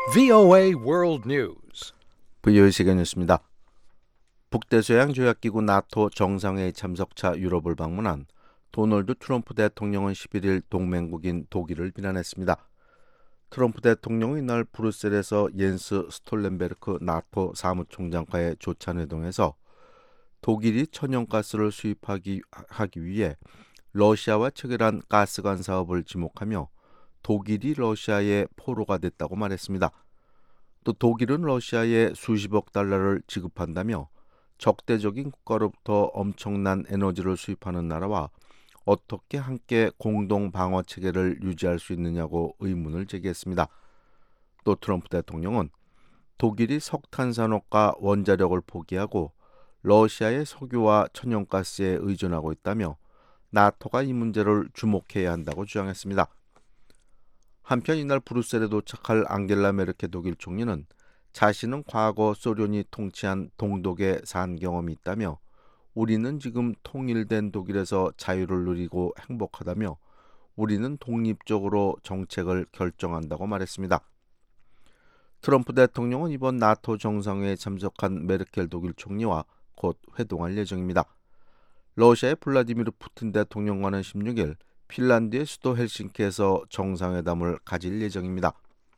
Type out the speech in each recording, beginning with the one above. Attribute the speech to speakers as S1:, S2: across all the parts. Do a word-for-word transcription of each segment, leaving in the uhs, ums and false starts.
S1: 브이오에이 World News.
S2: 브이오에이 세계 뉴스입니다. 북대서양 조약기구 나토 정상회의 참석차 유럽을 방문한 도널드 트럼프 대통령은 십일 일 동맹국인 독일을 비난했습니다. 트럼프 대통령은 이날 브뤼셀에서 옌스 스톨텐베르크 나토 사무총장과의 조찬회동에서 독일이 천연가스를 수입하기 하기 위해 러시아와 체결한 가스관 사업을 지목하며 독일이 러시아의 포로가 됐다고 말했습니다. 또 독일은 러시아에 수십억 달러를 지급한다며 적대적인 국가로부터 엄청난 에너지를 수입하는 나라와 어떻게 함께 공동 방어 체계를 유지할 수 있느냐고 의문을 제기했습니다. 또 트럼프 대통령은 독일이 석탄 산업과 원자력을 포기하고 러시아의 석유와 천연가스에 의존하고 있다며 나토가 이 문제를 주목해야 한다고 주장했습니다. 한편 이날 브뤼셀에 도착할 앙겔라 메르켈 독일 총리는 자신은 과거 소련이 통치한 동독에 산 경험이 있다며 우리는 지금 통일된 독일에서 자유를 누리고 행복하다며 우리는 독립적으로 정책을 결정한다고 말했습니다. 트럼프 대통령은 이번 나토 정상회의에 참석한 메르켈 독일 총리와 곧 회동할 예정입니다. 러시아의 블라디미르 푸틴 대통령과는 십육 일 핀란드의 수도 헬싱키에서 정상회담을 가질 예정입니다.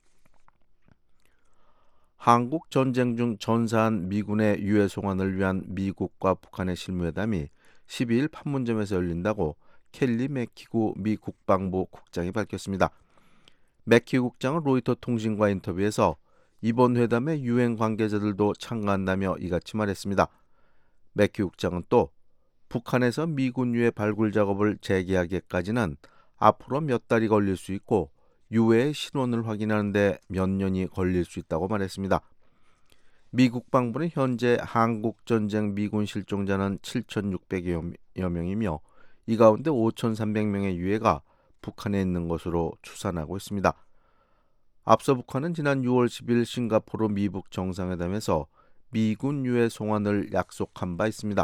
S2: 한국 전쟁 중 전사한 미군의 유해 송환을 위한 미국과 북한의 실무회담이 십이 일 판문점에서 열린다고 켈리 맥키구 미 국방부 국장이 밝혔습니다. 맥키구 국장은 로이터 통신과 인터뷰에서 이번 회담에 유엔 관계자들도 참가한다며 이같이 말했습니다. 맥키구 국장은 또 북한에서 미군 유해 발굴 작업을 재개하기까지는 앞으로 몇 달이 걸릴 수 있고 유해의 신원을 확인하는 데 몇 년이 걸릴 수 있다고 말했습니다. 미 국방부는 현재 한국 전쟁 미군 실종자는 칠천육백여 명이며 이 가운데 오천삼백 명의 유해가 북한에 있는 것으로 추산하고 있습니다. 앞서 북한은 지난 유월 십일 싱가포르 미북 정상회담에서 미군 유해 송환을 약속한 바 있습니다.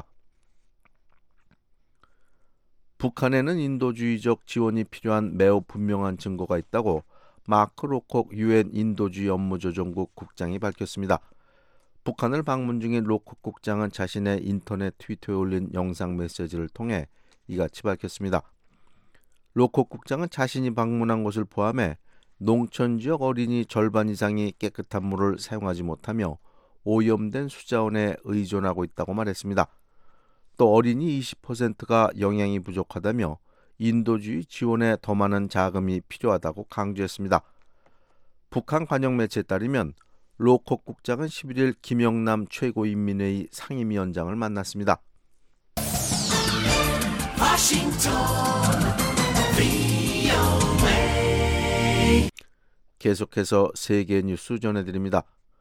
S2: 북한에는 인도주의적 지원이 필요한 매우 분명한 증거가 있다고 마크 로콕 유엔 인도주의 업무조정국 국장이 밝혔습니다. 북한을 방문 중인 로콕 국장은 자신의 인터넷 트위터에 올린 영상 메시지를 통해 이같이 밝혔습니다. 로콕 국장은 자신이 방문한 곳을 포함해 농촌지역 어린이 절반 이상이 깨끗한 물을 사용하지 못하며 오염된 수자원에 의존하고 있다고 말했습니다. 또 어린이 이십 퍼센트가 영양이 부족하다며 인도주의 지원에 더 많은 자금이 필요하다고 강조했습니다. 북한 관영 매체에 따르면 로콕 국장은 십일 일 김영남 최고인민회의 상임위원장을 만났습니다.
S3: 워싱턴 브이오에이
S2: 계속해서 세계 뉴스 전해드립니다.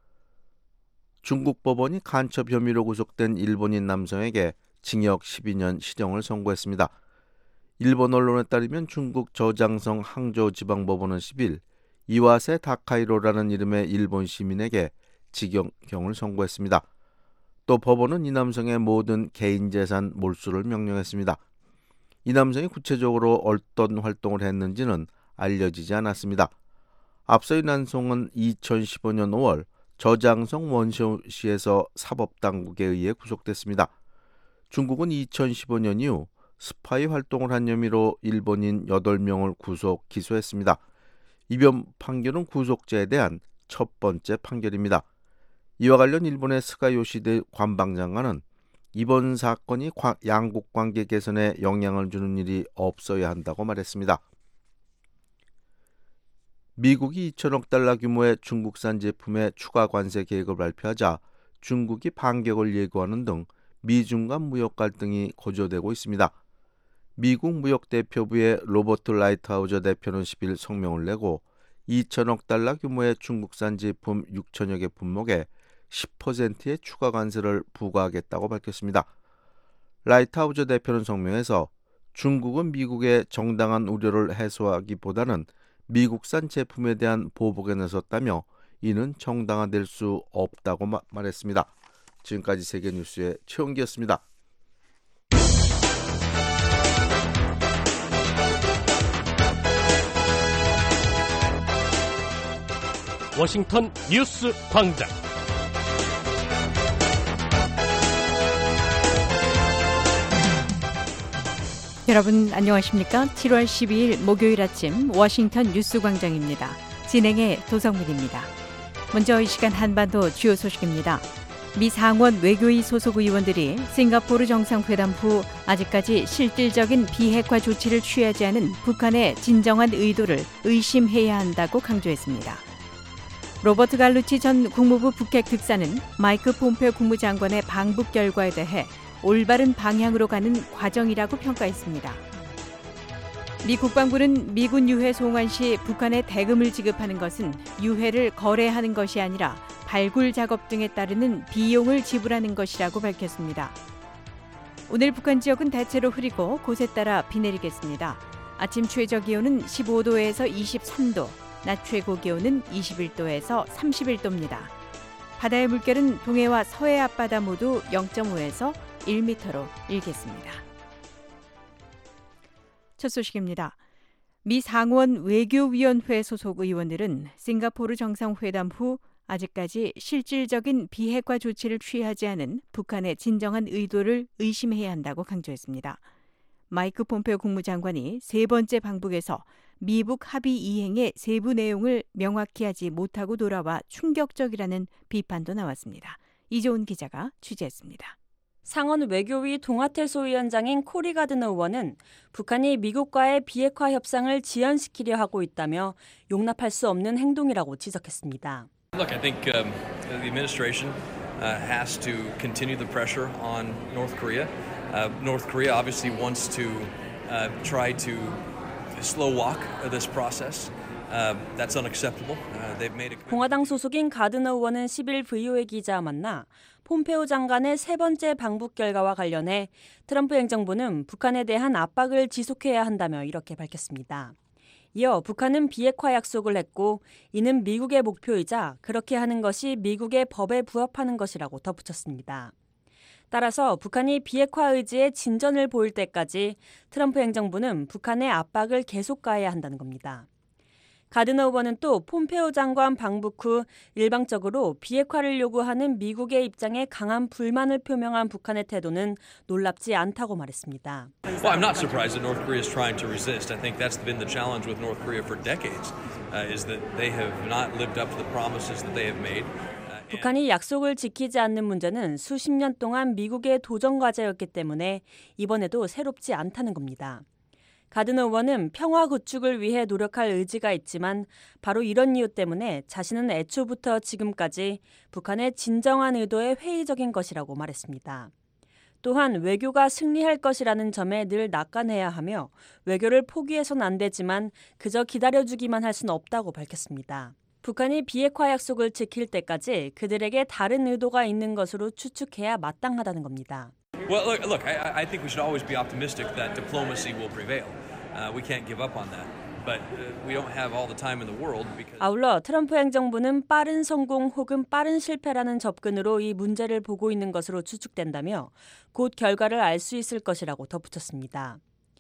S2: 중국 법원이 간첩 혐의로 구속된 일본인 남성에게 징역 십이 년 실형을 선고했습니다. 일본 언론에 따르면 중국 저장성 항저우지방법원은 십일 일 이와세 다카이로라는 이름의 일본 시민에게 징역형을 선고했습니다. 또 법원은 이 남성의 모든 개인 재산 몰수를 명령했습니다. 이 남성이 구체적으로 어떤 활동을 했는지는 알려지지 않았습니다. 앞서 이 남성은 이천십오 년 오월 저장성 원쇼시에서 사법당국에 의해 구속됐습니다. 중국은 이천십오 년 이후 스파이 활동을 한 혐의로 일본인 여덟 명을 구속, 기소했습니다. 이번 판결은 구속자에 대한 첫 번째 판결입니다. 이와 관련 일본의 스가 요시대 관방장관은 이번 사건이 양국 관계 개선에 영향을 주는 일이 없어야 한다고 말했습니다. 미국이 이천억 달러 규모의 중국산 제품의 추가 관세 계획을 발표하자 중국이 반격을 예고하는 등 미중 간 무역 갈등이 고조되고 있습니다. 미국 무역대표부의 로버트 라이트하우저 대표는 십일 일 성명을 내고 이천억 달러 규모의 중국산 제품 육천여 개 품목에 십 퍼센트의 추가 관세를 부과하겠다고 밝혔습니다. 라이트하우저 대표는 성명에서 중국은 미국의 정당한 우려를 해소하기보다는 미국산 제품에 대한 보복에 나섰다며 이는 정당화될 수 없다고 마, 말했습니다. 지금까지 세계뉴스의 최원기였습니다.
S3: 워싱턴 뉴스 광장.
S4: 여러분 안녕하십니까? 칠월 십이일 목요일 아침 워싱턴 뉴스 광장입니다. 진행의 도성민입니다. 먼저 이 시간 한반도 주요 소식입니다. 미 상원 외교위 소속 의원들이 싱가포르 정상회담 후 아직까지 실질적인 비핵화 조치를 취하지 않은 북한의 진정한 의도를 의심해야 한다고 강조했습니다. 로버트 갈루치 전 국무부 북핵 특사는 마이크 폼페오 국무장관의 방북 결과에 대해 올바른 방향으로 가는 과정이라고 평가했습니다. 미 국방부는 미군 유해 송환 시 북한에 대금을 지급하는 것은 유해를 거래하는 것이 아니라 발굴 작업 등에 따르는 비용을 지불하는 것이라고 밝혔습니다. 오늘 북한 지역은 대체로 흐리고 곳에 따라 비 내리겠습니다. 아침 최저 기온은 십오도에서 이십삼도, 낮 최고 기온은 이십일도에서 삼십일도입니다. 바다의 물결은 동해와 서해 앞바다 모두 영점오에서 일 미터로 일겠습니다. 첫 소식입니다. 미 상원 외교위원회 소속 의원들은 싱가포르 정상회담 후 아직까지 실질적인 비핵화 조치를 취하지 않은 북한의 진정한 의도를 의심해야 한다고 강조했습니다. 마이크 폼페오 국무장관이 세 번째 방북에서 미북 합의 이행의 세부 내용을 명확히 하지 못하고 돌아와 충격적이라는 비판도 나왔습니다. 이조은 기자가 취재했습니다.
S5: 상원 외교위 동아태 소위원장인 코리 가드너 의원은 북한이 미국과의 비핵화 협상을 지연시키려 하고 있다며 용납할 수 없는 행동이라고 지적했습니다.
S6: Look, I think um, the administration uh, has to continue the pressure on North Korea. Uh, North Korea obviously wants to uh, try to slow walk this process. Uh, that's unacceptable. Uh, they've made a...
S5: 공화당 소속인 가드너 의원은 십일 브이오에이 기자와 만나 폼페오 장관의 세 번째 방북 결과와 관련해 트럼프 행정부는 북한에 대한 압박을 지속해야 한다며 이렇게 밝혔습니다. 이어 북한은 비핵화 약속을 했고 이는 미국의 목표이자 그렇게 하는 것이 미국의 법에 부합하는 것이라고 덧붙였습니다. 따라서 북한이 비핵화 의지에 진전을 보일 때까지 트럼프 행정부는 북한의 압박을 계속 가해야 한다는 겁니다. 가드너 의원은 또 폼페오 장관 방북 후 일방적으로 비핵화를 요구하는 미국의 입장에 강한 불만을 표명한 북한의 태도는 놀랍지 않다고 말했습니다.
S6: Well, I'm not surprised that North Korea is trying to resist. I think that's been the challenge with North Korea for decades, uh, is that they have not lived up to the promises that they have made.
S5: 북한이 약속을 지키지 않는 문제는 수십 년 동안 미국의 도전 과제였기 때문에 이번에도 새롭지 않다는 겁니다. 가드너 의원은 평화 구축을 위해 노력할 의지가 있지만 바로 이런 이유 때문에 자신은 애초부터 지금까지 북한의 진정한 의도에 회의적인 것이라고 말했습니다. 또한 외교가 승리할 것이라는 점에 늘 낙관해야 하며 외교를 포기해선 안 되지만 그저 기다려주기만 할 수는 없다고 밝혔습니다. 북한이 비핵화 약속을 지킬 때까지 그들에게 다른 의도가 있는 것으로 추측해야 마땅하다는 겁니다.
S6: Well, look, look I, I think we should always be optimistic that diplomacy will prevail. Uh, we can't give up on that. But uh, we don't have all the time in the world because...
S5: 아울러 트럼프 행정부는 빠른 성공 혹은 빠른 실패라는 접근으로 이 문제를 보고 있는 것으로 추측된다며 곧 결과를 알 수 있을 것이라고 덧붙였습니다.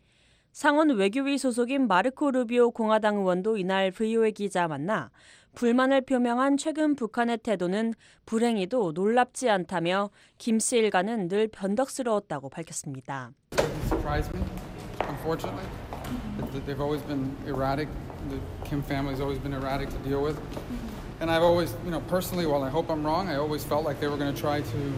S5: 상원 외교위 소속인 마르코 루비오 공화당 의원도 이날 브이오에이 기자와 만나 불만을 표명한 최근 북한의 태도는 불행히도 놀랍지 않다며 김 씨 일가는 늘 변덕스러웠다고 밝혔습니다.
S7: Unfortunately, they've always been erratic. The Kim family's always been erratic to deal with, and I've always, you know, personally, while I hope I'm wrong, I always felt like they were going to try to.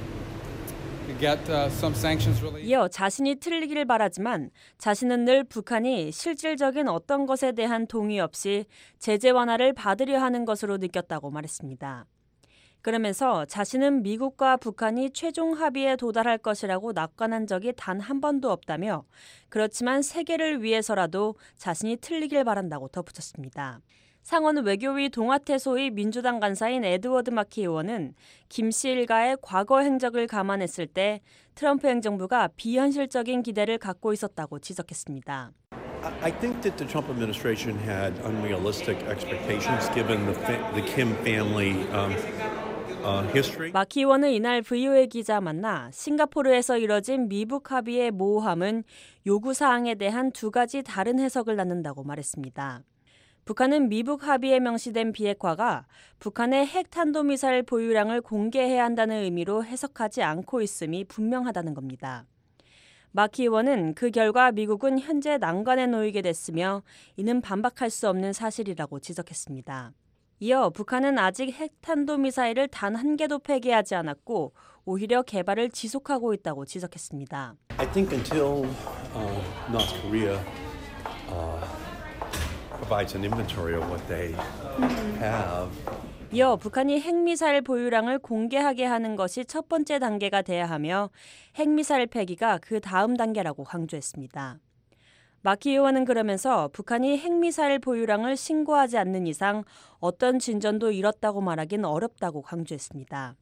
S5: 이어 자신이 틀리기를 바라지만 자신은 늘 북한이 실질적인 어떤 것에 대한 동의 없이 제재 완화를 받으려 하는 것으로 느꼈다고 말했습니다. 그러면서 자신은 미국과 북한이 최종 합의에 도달할 것이라고 낙관한 적이 단 한 번도 없다며 그렇지만 세계를 위해서라도 자신이 틀리길 바란다고 덧붙였습니다. 상원 외교위 동아태 소위 민주당 간사인 에드워드 마키 의원은 김 씨 일가의 과거 행적을 감안했을 때 트럼프 행정부가 비현실적인 기대를 갖고 있었다고 지적했습니다.
S8: I think that the Trump administration had unrealistic expectations given the, the Kim family um, uh, history.
S5: 마키 의원은 이날 브이오에이 기자 만나 싱가포르에서 이뤄진 미북 합의의 모호함은 요구 사항에 대한 두 가지 다른 해석을 낳는다고 말했습니다. 북한은 미북 합의에 명시된 비핵화가 북한의 핵탄도미사일 보유량을 공개해야 한다는 의미로 해석하지 않고 있음이 분명하다는 겁니다. 마키 의원은 그 결과 미국은 현재 난관에 놓이게 됐으며 이는 반박할 수 없는 사실이라고 지적했습니다. 이어 북한은 아직 핵탄도미사일을 단 한 개도 폐기하지 않았고 오히려 개발을 지속하고 있다고 지적했습니다.
S8: I think until uh, North Korea uh, provides an inventory of what they have.
S5: 이어 북한이 핵미사일 보유량을 공개하게 하는 것이 첫 번째 단계가 돼야 하며 핵미사일 폐기가 그 다음 단계라고 강조했습니다. 마키 의원은 그러면서 북한이 핵미사일 보유량을 신고하지 않는 이상 어떤 진전도 이뤘다고 말하긴 어렵다고 강조했습니다.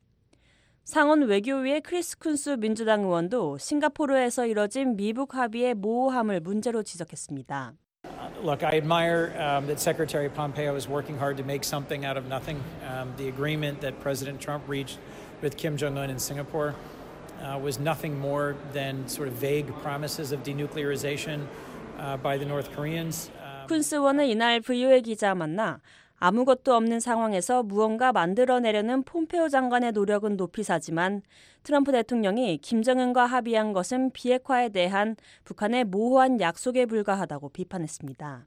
S5: 상원 외교위의 크리스 쿤스 민주당 의원도 싱가포르에서 이뤄진 미북 합의의 모호함을 문제로 지적했습니다.
S9: Look, I admire um, that Secretary Pompeo is working hard to make something out of nothing. Um, the agreement that President Trump reached with Kim Jong-un in Singapore uh, was nothing more than sort of vague promises of denuclearization uh, by the North Koreans. Um,
S5: 쿤스 의원은 이날 브이오에이 기자 만나 아무것도 없는 상황에서 무언가 만들어내려는 폼페오 장관의 노력은 높이 사지만 트럼프 대통령이 김정은과 합의한 것은 비핵화에 대한 북한의 모호한 약속에 불과하다고 비판했습니다.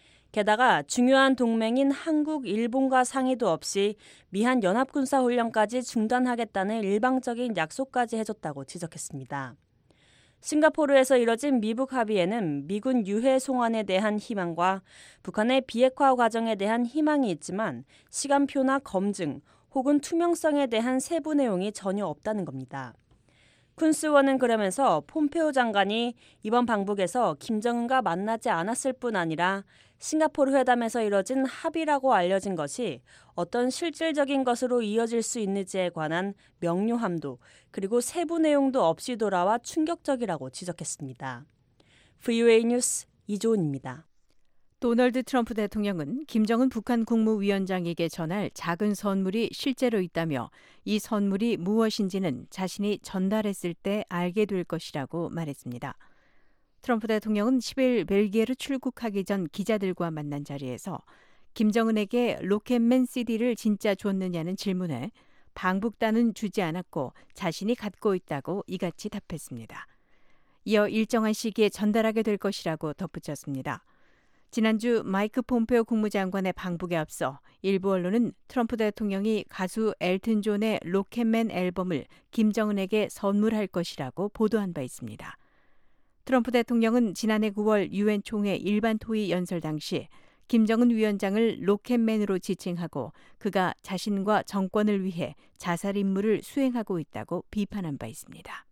S5: 게다가 중요한 동맹인 한국, 일본과 상의도 없이 미한 연합군사훈련까지 중단하겠다는 일방적인 약속까지 해줬다고 지적했습니다. 싱가포르에서 이뤄진 미북 합의에는 미군 유해 송환에 대한 희망과 북한의 비핵화 과정에 대한 희망이 있지만 시간표나 검증 혹은 투명성에 대한 세부 내용이 전혀 없다는 겁니다. 쿤스 의원은 그러면서 폼페오 장관이 이번 방북에서 김정은과 만나지 않았을 뿐 아니라 싱가포르 회담에서 이뤄진 합의라고 알려진 것이 어떤 실질적인 것으로 이어질 수 있는지에 관한 명료함도 그리고 세부 내용도 없이 돌아와 충격적이라고 지적했습니다. 브이오에이 뉴스 이조은입니다.
S4: 도널드 트럼프 대통령은 김정은 북한 국무위원장에게 전할 작은 선물이 실제로 있다며 이 선물이 무엇인지는 자신이 전달했을 때 알게 될 것이라고 말했습니다. 트럼프 대통령은 십일 벨기에로 출국하기 전 기자들과 만난 자리에서 김정은에게 로켓맨 씨디를 진짜 줬느냐는 질문에 방북단은 주지 않았고 자신이 갖고 있다고 이같이 답했습니다. 이어 일정한 시기에 전달하게 될 것이라고 덧붙였습니다. 지난주 마이크 폼페오 국무장관의 방북에 앞서 일부 언론은 트럼프 대통령이 가수 엘튼 존의 로켓맨 앨범을 김정은에게 선물할 것이라고 보도한 바 있습니다. 트럼프 대통령은 지난해 구월 유엔 총회 일반 토의 연설 당시 김정은 위원장을 로켓맨으로 지칭하고 그가 자신과 정권을 위해 자살 임무를 수행하고 있다고 비판한 바 있습니다.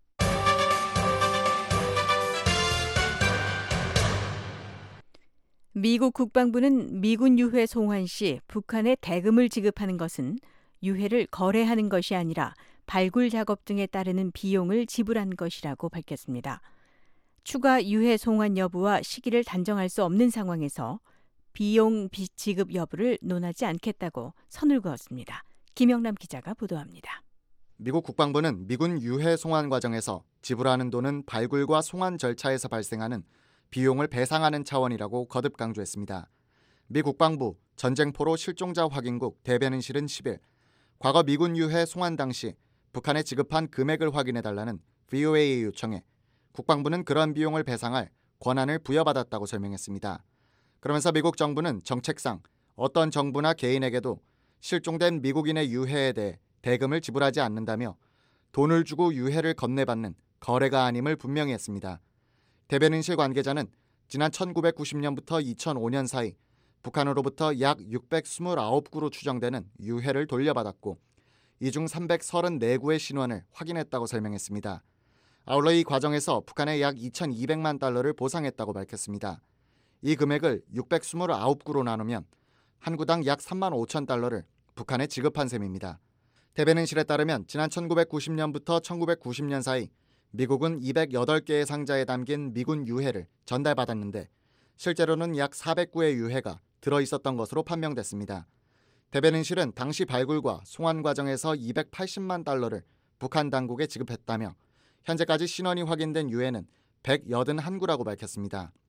S4: 미국 국방부는 미군 유해 송환 시 북한에 대금을 지급하는 것은 유해를 거래하는 것이 아니라 발굴 작업 등에 따르는 비용을 지불한 것이라고 밝혔습니다. 추가 유해 송환 여부와 시기를 단정할 수 없는 상황에서 비용 지급 여부를 논하지 않겠다고 선을 그었습니다. 김영남 기자가 보도합니다.
S10: 미국 국방부는 미군 유해 송환 과정에서 지불하는 돈은 발굴과 송환 절차에서 발생하는 비용을 배상하는 차원이라고 거듭 강조했습니다. 미 국방부 전쟁포로 실종자 확인국 대변인실은 십일 과거 미군 유해 송환 당시 북한에 지급한 금액을 확인해달라는 브이오에이 요청에 국방부는 그런 비용을 배상할 권한을 부여받았다고 설명했습니다. 그러면서 미국 정부는 정책상 어떤 정부나 개인에게도 실종된 미국인의 유해에 대해 대금을 지불하지 않는다며 돈을 주고 유해를 건네받는 거래가 아님을 분명히 했습니다. 대변인실 관계자는 지난 천구백구십 년부터 이천오 년 사이 북한으로부터 약 육백이십구 구로 추정되는 유해를 돌려받았고 이 중 삼백삼십사 구의 신원을 확인했다고 설명했습니다. 아울러 이 과정에서 북한에 약 이천이백만 달러를 보상했다고 밝혔습니다. 이 금액을 육백이십구 구로 나누면 한 구당 약 삼만 오천 달러를 북한에 지급한 셈입니다. 대변인실에 따르면 지난 천구백구십 년부터 천구백구십 년 사이 미국은 이백팔 개의 상자에 담긴 미군 유해를 전달받았는데 실제로는 약 사백 구의 유해가 들어있었던 것으로 판명됐습니다. 대변인실은 당시 발굴과 송환 과정에서 이백팔십만 달러를 북한 당국에 지급했다며 현재까지 신원이 확인된 유해는 백팔십일 구라고 밝혔습니다.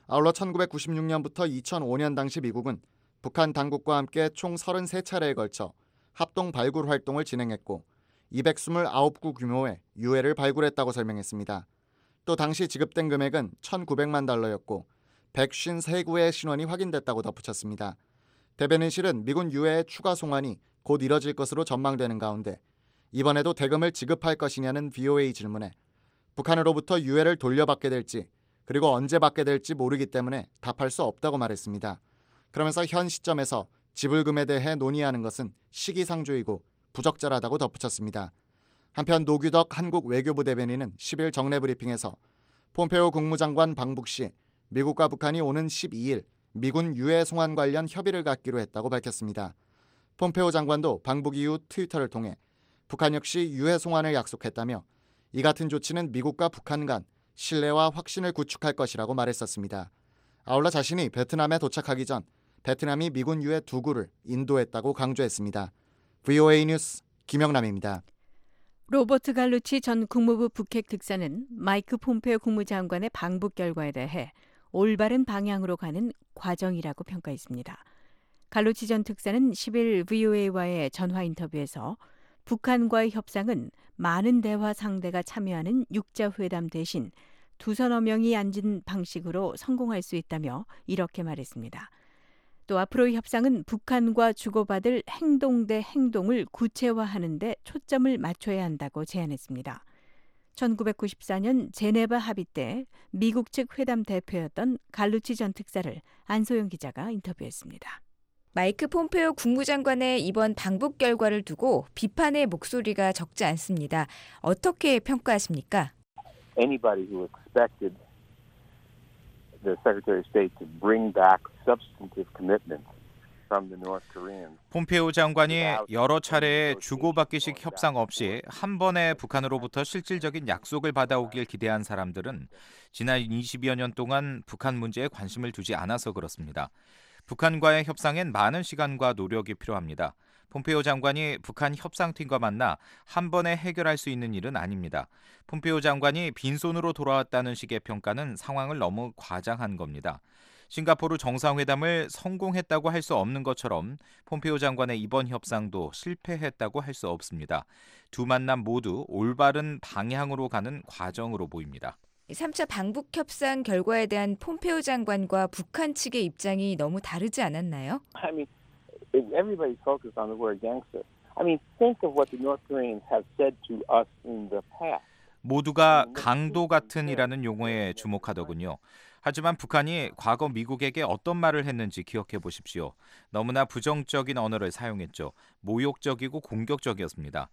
S10: 아울러 천구백구십육 년부터 이천오 년 당시 미국은 북한 당국과 함께 총 서른세 차례에 걸쳐 합동 발굴 활동을 진행했고 이백이십구 구 규모의 유해를 발굴했다고 설명했습니다. 또 당시 지급된 금액은 천구백만 달러였고 백오십삼 구의 신원이 확인됐다고 덧붙였습니다. 대변인실은 미군 유해의 추가 송환이 곧 이뤄질 것으로 전망되는 가운데 이번에도 대금을 지급할 것이냐는 브이오에이 질문에 북한으로부터 유해를 돌려받게 될지 그리고 언제 받게 될지 모르기 때문에 답할 수 없다고 말했습니다. 그러면서 현 시점에서 지불금에 대해 논의하는 것은 시기상조이고 부적절하다고 덧붙였습니다. 한편 노규덕 한국 외교부 대변인은 십 일 정례 브리핑에서 폼페오 국무장관 방북 시 미국과 북한이 오는 십이 일 미군 유해 송환 관련 협의를 갖기로 했다고 밝혔습니다. 폼페오 장관도 방북 이후 트위터를 통해 북한 역시 유해 송환을 약속했다며 이 같은 조치는 미국과 북한 간 신뢰와 확신을 구축할 것이라고 말했었습니다. 아울러 자신이 베트남에 도착하기 전 베트남이 미군 유해 두 구를 인도했다고 강조했습니다. 브이오에이 뉴스 김영남입니다.
S4: 로버트 갈루치 전 국무부 북핵 특사는 마이크 폼페오 국무장관의 방북 결과에 대해 올바른 방향으로 가는 과정이라고 평가했습니다. 갈루치 전 특사는 십 일 브이오에이와의 전화 인터뷰에서 북한과의 협상은 많은 대화 상대가 참여하는 육자 회담 대신 두 서너 명이 앉은 방식으로 성공할 수 있다며 이렇게 말했습니다. 또 앞으로의 협상은 북한과 주고받을 행동 대 행동을 구체화하는 데 초점을 맞춰야 한다고 제안했습니다. 천구백구십사 년 제네바 합의 때 미국 측 회담 대표였던 갈루치 전 특사를 안소영 기자가 인터뷰했습니다.
S11: 마이크 폼페오 국무장관의 이번 방북 결과를 두고 비판의 목소리가 적지 않습니다. 어떻게 평가하십니까?
S12: Anybody who expected the Secretary of State to bring back substantive commitments from the North Koreans.
S13: 폼페오 장관이 여러 차례의 주고받기식 협상 없이 한 번에 북한으로부터 실질적인 약속을 받아오길 기대한 사람들은 지난 이십여 년 동안 북한 문제에 관심을 두지 않아서 그렇습니다. 북한과의 협상엔 많은 시간과 노력이 필요합니다. 폼페오 장관이 북한 협상팀과 만나 한 번에 해결할 수 있는 일은 아닙니다. 폼페오 장관이 빈손으로 돌아왔다는 식의 평가는 상황을 너무 과장한 겁니다. 싱가포르 정상회담을 성공했다고 할 수 없는 것처럼 폼페오 장관의 이번 협상도 실패했다고 할 수 없습니다. 두 만남 모두 올바른 방향으로 가는 과정으로 보입니다.
S11: 삼 차 방북 협상 결과에 대한 폼페오 장관과 북한 측의 입장이 너무 다르지 않았나요?
S12: I mean, everybody's focused on the word gangster. I mean, think of what the North Koreans have said to us in the past.
S13: 모두가 강도 같은이라는 용어에 주목하더군요. 하지만 북한이 과거 미국에게 어떤 말을 했는지 기억해 보십시오. 너무나 부정적인 언어를 사용했죠. 모욕적이고 공격적이었습니다.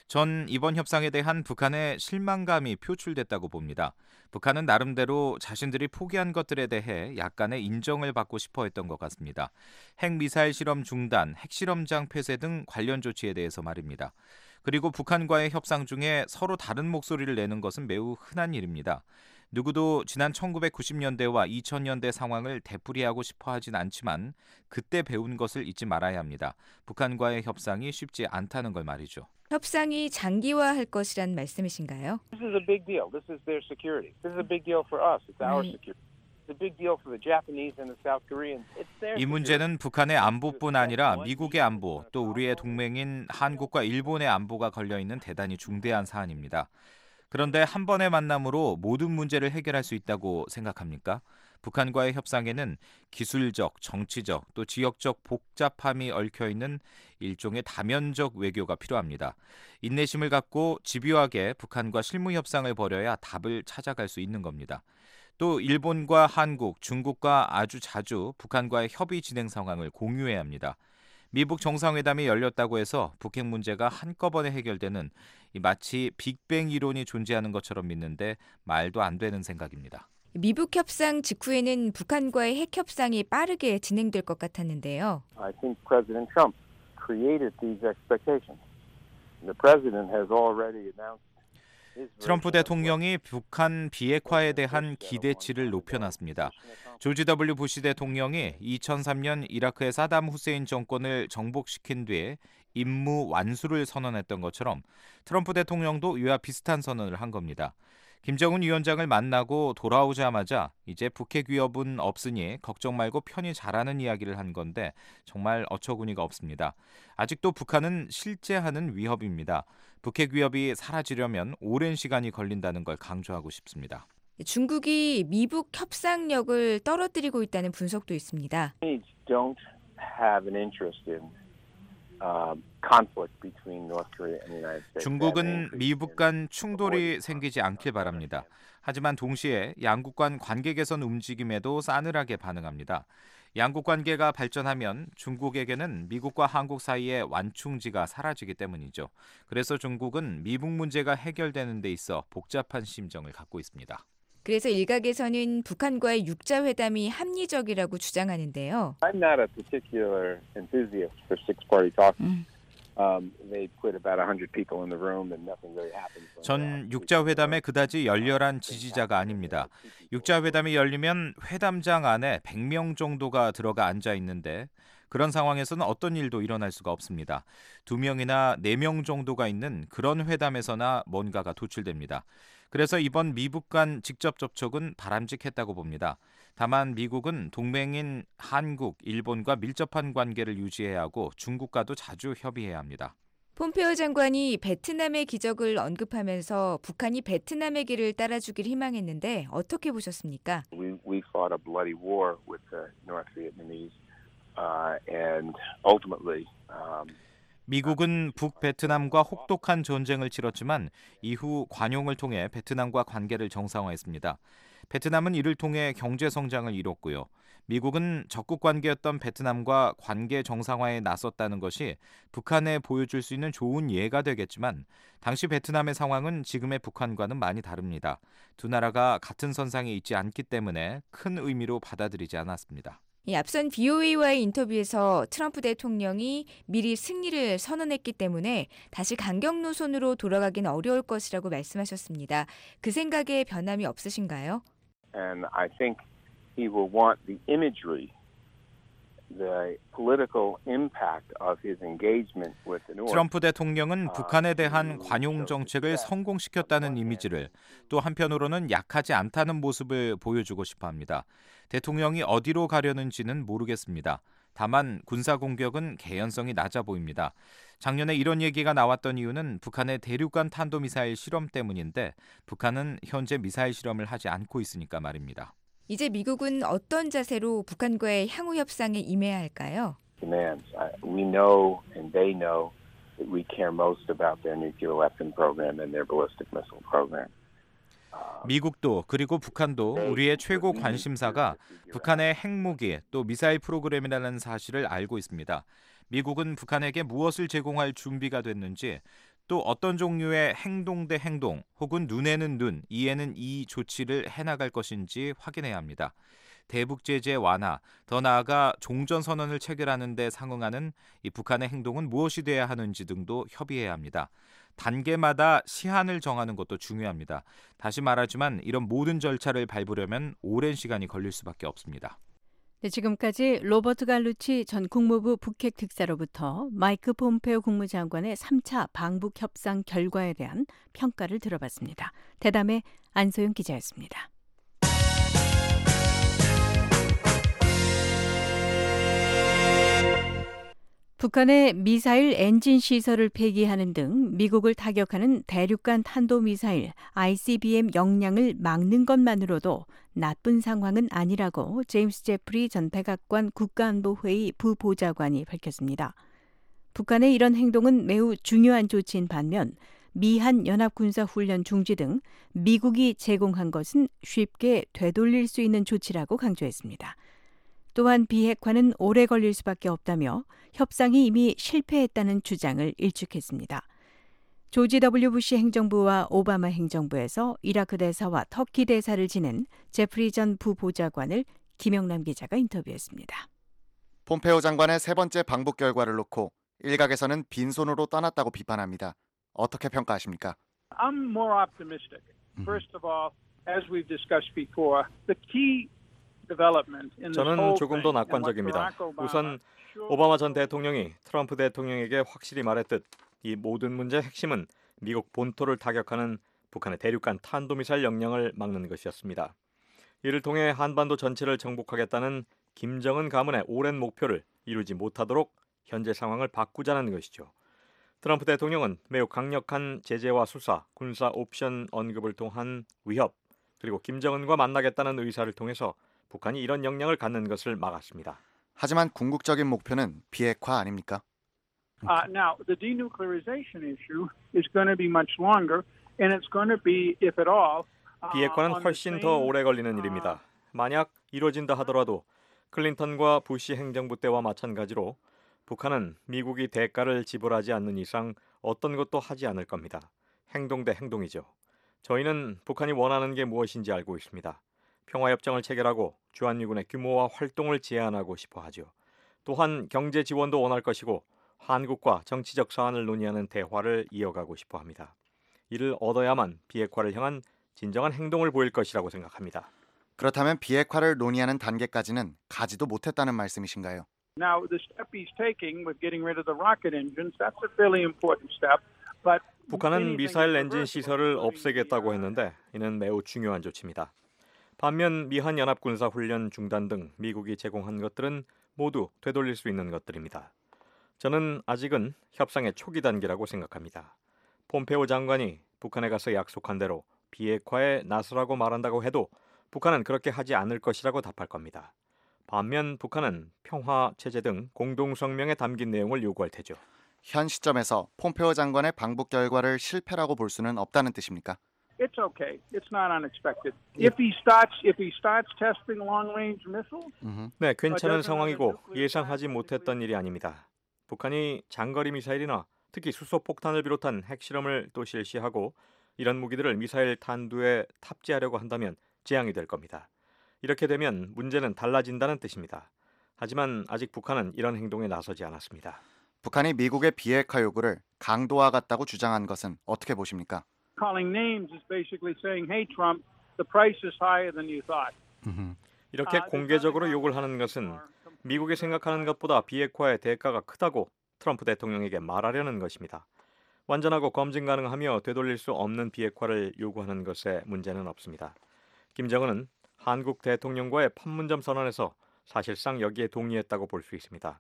S13: 전 이번 협상에 대한 북한의 실망감이 표출됐다고 봅니다. 북한은 나름대로 자신들이 포기한 것들에 대해 약간의 인정을 받고 싶어 했던 것 같습니다. 핵미사일 실험 중단, 핵실험장 폐쇄 등 관련 조치에 대해서 말입니다. 그리고 북한과의 협상 중에 서로 다른 목소리를 내는 것은 매우 흔한 일입니다. 누구도 지난 천구백구십 년대와 이천 년대 상황을 되풀이하고 싶어 하진 않지만 그때 배운 것을 잊지 말아야 합니다. 북한과의 협상이 쉽지 않다는 걸 말이죠.
S11: 협상이 장기화할 것이란 말씀이신가요?
S12: This is a big deal. This is their security. This is a big deal for us. It's our security. It's a big deal for the Japanese and the South Koreans. It's their
S13: 이 문제는 북한의 안보뿐 아니라 미국의 안보, 또 우리의 동맹인 한국과 일본의 안보가 걸려있는 대단히 중대한 사안입니다. 그런데 한 번의 만남으로 모든 문제를 해결할 수 있다고 생각합니까? 북한과의 협상에는 기술적, 정치적, 또 지역적 복잡함이 얽혀있는 일종의 다면적 외교가 필요합니다. 인내심을 갖고 집요하게 북한과 실무 협상을 벌여야 답을 찾아갈 수 있는 겁니다. 또 일본과 한국, 중국과 아주 자주 북한과의 협의 진행 상황을 공유해야 합니다. 미북 정상회담이 열렸다고 해서 북핵 문제가 한꺼번에 해결되는 마치 빅뱅 이론이 존재하는 것처럼 믿는데 말도 안 되는 생각입니다.
S11: 미북 협상 직후에는 북한과의 핵 협상이 빠르게 진행될 것 같았는데요.
S12: I think President Trump created these expectations. The president has already announced.
S13: 트럼프 대통령이 북한 비핵화에 대한 기대치를 높여놨습니다. 조지 더블유 부시 대통령이 이천삼 년 이라크의 사담 후세인 정권을 정복시킨 뒤에 임무 완수를 선언했던 것처럼 트럼프 대통령도 이와 비슷한 선언을 한 겁니다. 김정은 위원장을 만나고 돌아오자마자 이제 북핵 위협은 없으니 걱정 말고 편히 자라는 이야기를 한 건데 정말 어처구니가 없습니다. 아직도 북한은 실제 하는 위협입니다. 북핵 위협이 사라지려면 오랜 시간이 걸린다는 걸 강조하고 싶습니다.
S11: 중국이 미북 협상력을 떨어뜨리고 있다는 분석도 있습니다.
S12: Don't have an interest in uh, conflict between North Korea and the United States.
S13: 중국은 미북 간 충돌이 생기지 않길 바랍니다. 하지만 동시에 양국 간 관계 개선 움직임에도 싸늘하게 반응합니다. 양국 관계가 발전하면 중국에게는 미국과 한국 사이의 완충지가 사라지기 때문이죠. 그래서 중국은 미북 문제가 해결되는 데 있어 복잡한 심정을 갖고 있습니다.
S11: 그래서 일각에서는 북한과의 육자회담이 합리적이라고 주장하는데요.
S12: I'm not a particular enthusiast for six-party talks.
S11: 음.
S12: Um, they put about one hundred people in the room and nothing really happens.
S13: 전 육자회담에 그다지 열렬한 지지자가 아닙니다. 육자회담이 열리면 회담장 안에 백 명 정도가 들어가 앉아 있는데 그런 상황에서는 어떤 일도 일어날 수가 없습니다. 두 명이나 네 명 정도가 있는 그런 회담에서나 뭔가가 도출됩니다. 그래서 이번 미북 간 직접 접촉은 바람직했다고 봅니다. 다만 미국은 동맹인 한국, 일본과 밀접한 관계를 유지해야 하고 중국과도 자주 협의해야 합니다.
S11: 폼페오 장관이 베트남의 기적을 언급하면서 북한이 베트남의 길을 따라주길 희망했는데 어떻게 보셨습니까?
S12: We we fought a bloody war with the North Vietnamese, uh, and ultimately. Um,
S13: 미국은 북베트남과 혹독한 전쟁을 치렀지만 이후 관용을 통해 베트남과 관계를 정상화했습니다. 베트남은 이를 통해 경제 성장을 이뤘고요. 미국은 적국 관계였던 베트남과 관계 정상화에 나섰다는 것이 북한에 보여줄 수 있는 좋은 예가 되겠지만 당시 베트남의 상황은 지금의 북한과는 많이 다릅니다. 두 나라가 같은 선상에 있지 않기 때문에 큰 의미로 받아들이지 않았습니다.
S11: 이 앞선 비오에이와의 인터뷰에서 트럼프 대통령이 미리 승리를 선언했기 때문에 다시 강경 노선으로 돌아가긴 어려울 것이라고 말씀하셨습니다. 그 생각에 변함이 없으신가요?
S12: And I think he will want the imagery, the political impact of his engagement with the North.
S13: 트럼프 대통령은 북한에 대한 관용 정책을 성공시켰다는 이미지를 또 한편으로는 약하지 않다는 모습을 보여주고 싶어합니다. 대통령이 어디로 가려는지는 모르겠습니다. 다만 군사 공격은 개연성이 낮아 보입니다. 작년에 이런 얘기가 나왔던 이유는 북한의 대륙간 탄도미사일 실험 때문인데 북한은 현재 미사일 실험을 하지 않고 있으니까 말입니다.
S11: 이제 미국은 어떤 자세로 북한과의 향후 협상에 임해야 할까요?
S12: Demands. We know and they know that we care most about their nuclear weapon program and their ballistic missile program.
S13: 미국도 그리고 북한도 우리의 최고 관심사가 북한의 핵무기 또 미사일 프로그램이라는 사실을 알고 있습니다. 미국은 북한에게 무엇을 제공할 준비가 됐는지 또 어떤 종류의 행동 대 행동 혹은 눈에는 눈, 이에는 이 조치를 해나갈 것인지 확인해야 합니다. 대북 제재 완화, 더 나아가 종전선언을 체결하는 데 상응하는 이 북한의 행동은 무엇이 돼야 하는지 등도 협의해야 합니다. 단계마다 시한을 정하는 것도 중요합니다. 다시 말하지만 이런 모든 절차를 밟으려면 오랜 시간이 걸릴 수밖에 없습니다.
S4: 네, 지금까지 로버트 갈루치 전 국무부 북핵 특사로부터 마이크 폼페오 국무장관의 삼 차 방북 협상 결과에 대한 평가를 들어봤습니다. 대담의 안소영 기자였습니다. 북한의 미사일 엔진 시설을 폐기하는 등 미국을 타격하는 대륙간 탄도미사일 아이씨비엠 역량을 막는 것만으로도 나쁜 상황은 아니라고 제임스 제프리 전 백악관 국가안보회의 부보좌관이 밝혔습니다. 북한의 이런 행동은 매우 중요한 조치인 반면 미한 연합군사훈련 중지 등 미국이 제공한 것은 쉽게 되돌릴 수 있는 조치라고 강조했습니다. 또한 비핵화는 오래 걸릴 수밖에 없다며 협상이 이미 실패했다는 주장을 일축했습니다. 조지 더블유 부시 행정부와 오바마 행정부에서 이라크 대사와 터키 대사를 지낸 제프리 전 부보좌관을 김영남 기자가 인터뷰했습니다.
S10: 폼페오 장관의 세 번째 방북 결과를 놓고 일각에서는 빈손으로 떠났다고 비판합니다. 어떻게 평가하십니까?
S14: I'm more optimistic. First of all, as we've discussed before, the key
S15: 저는 조금 더 낙관적입니다. 우선 오바마 전 대통령이 트럼프 대통령에게 확실히 말했듯 이 모든 문제의 핵심은 미국 본토를 타격하는 북한의 대륙간 탄도미사일 역량을 막는 것이었습니다. 이를 통해 한반도 전체를 정복하겠다는 김정은 가문의 오랜 목표를 이루지 못하도록 현재 상황을 바꾸자는 것이죠. 트럼프 대통령은 매우 강력한 제재와 수사, 군사 옵션 언급을 통한 위협, 그리고 김정은과 만나겠다는 의사를 통해서 북한이 이런 역량을 갖는 것을 막았습니다.
S10: 하지만 궁극적인 목표는 비핵화 아닙니까?
S14: Uh, now, the denuclearization issue is going to be much longer, and it's going to be, if at all,
S15: 비핵화는 훨씬 더 오래 걸리는 일입니다. 만약 이루어진다 하더라도 클린턴과 부시 행정부 때와 마찬가지로 북한은 미국이 대가를 지불하지 않는 이상 어떤 것도 하지 않을 겁니다. 행동 대 행동이죠. 저희는 북한이 원하는 게 무엇인지 알고 있습니다. 평화협정을 체결하고 주한미군의 규모와 활동을 제한하고 싶어 하죠. 또한 경제 지원도 원할 것이고 한국과 정치적 사안을 논의하는 대화를 이어가고 싶어 합니다. 이를 얻어야만 비핵화를 향한 진정한 행동을 보일 것이라고 생각합니다.
S10: 그렇다면 비핵화를 논의하는 단계까지는 가지도 못했다는 말씀이신가요?
S14: Now, the step he's taking with getting rid of the rocket engines, that's a fairly important step. But
S15: 북한은 미사일 엔진 시설을 없애겠다고 했는데 이는 매우 중요한 조치입니다. 반면 미한 연합 군사 훈련 중단 등 미국이 제공한 것들은 모두 되돌릴 수 있는 것들입니다. 저는 아직은 협상의 초기 단계라고 생각합니다. 폼페오 장관이 북한에 가서 약속한 대로 비핵화에 나서라고 말한다고 해도 북한은 그렇게 하지 않을 것이라고 답할 겁니다. 반면 북한은 평화 체제 등 공동성명에 담긴 내용을 요구할 테죠.
S10: 현 시점에서 폼페오 장관의 방북 결과를 실패라고 볼 수는 없다는 뜻입니까?
S14: It's okay. It's not unexpected. If he starts, if he starts testing long-range missiles,
S15: 네, 괜찮은 상황이고 예상하지 못했던 일이 아닙니다. 북한이 장거리 미사일이나 특히 수소폭탄을 비롯한 핵실험을 또 실시하고 이런 무기들을 미사일 탄두에 탑재하려고 한다면 재앙이 될 겁니다. 이렇게 되면 문제는 달라진다는 뜻입니다. 하지만 아직 북한은 이런 행동에 나서지 않았습니다.
S10: 북한이 미국의 비핵화 요구를 강도화 같다고 주장한 것은 어떻게 보십니까?
S14: Calling names is basically saying, "Hey Trump, the price is higher than you thought."
S15: 이렇게 공개적으로 욕을 하는 것은 미국이 생각하는 것보다 비핵화의 대가가 크다고 트럼프 대통령에게 말하려는 것입니다. 완전하고 검증 가능하며 되돌릴 수 없는 비핵화를 요구하는 것에 문제는 없습니다. 김정은은 한국 대통령과의 판문점 선언에서 사실상 여기에 동의했다고 볼 수 있습니다.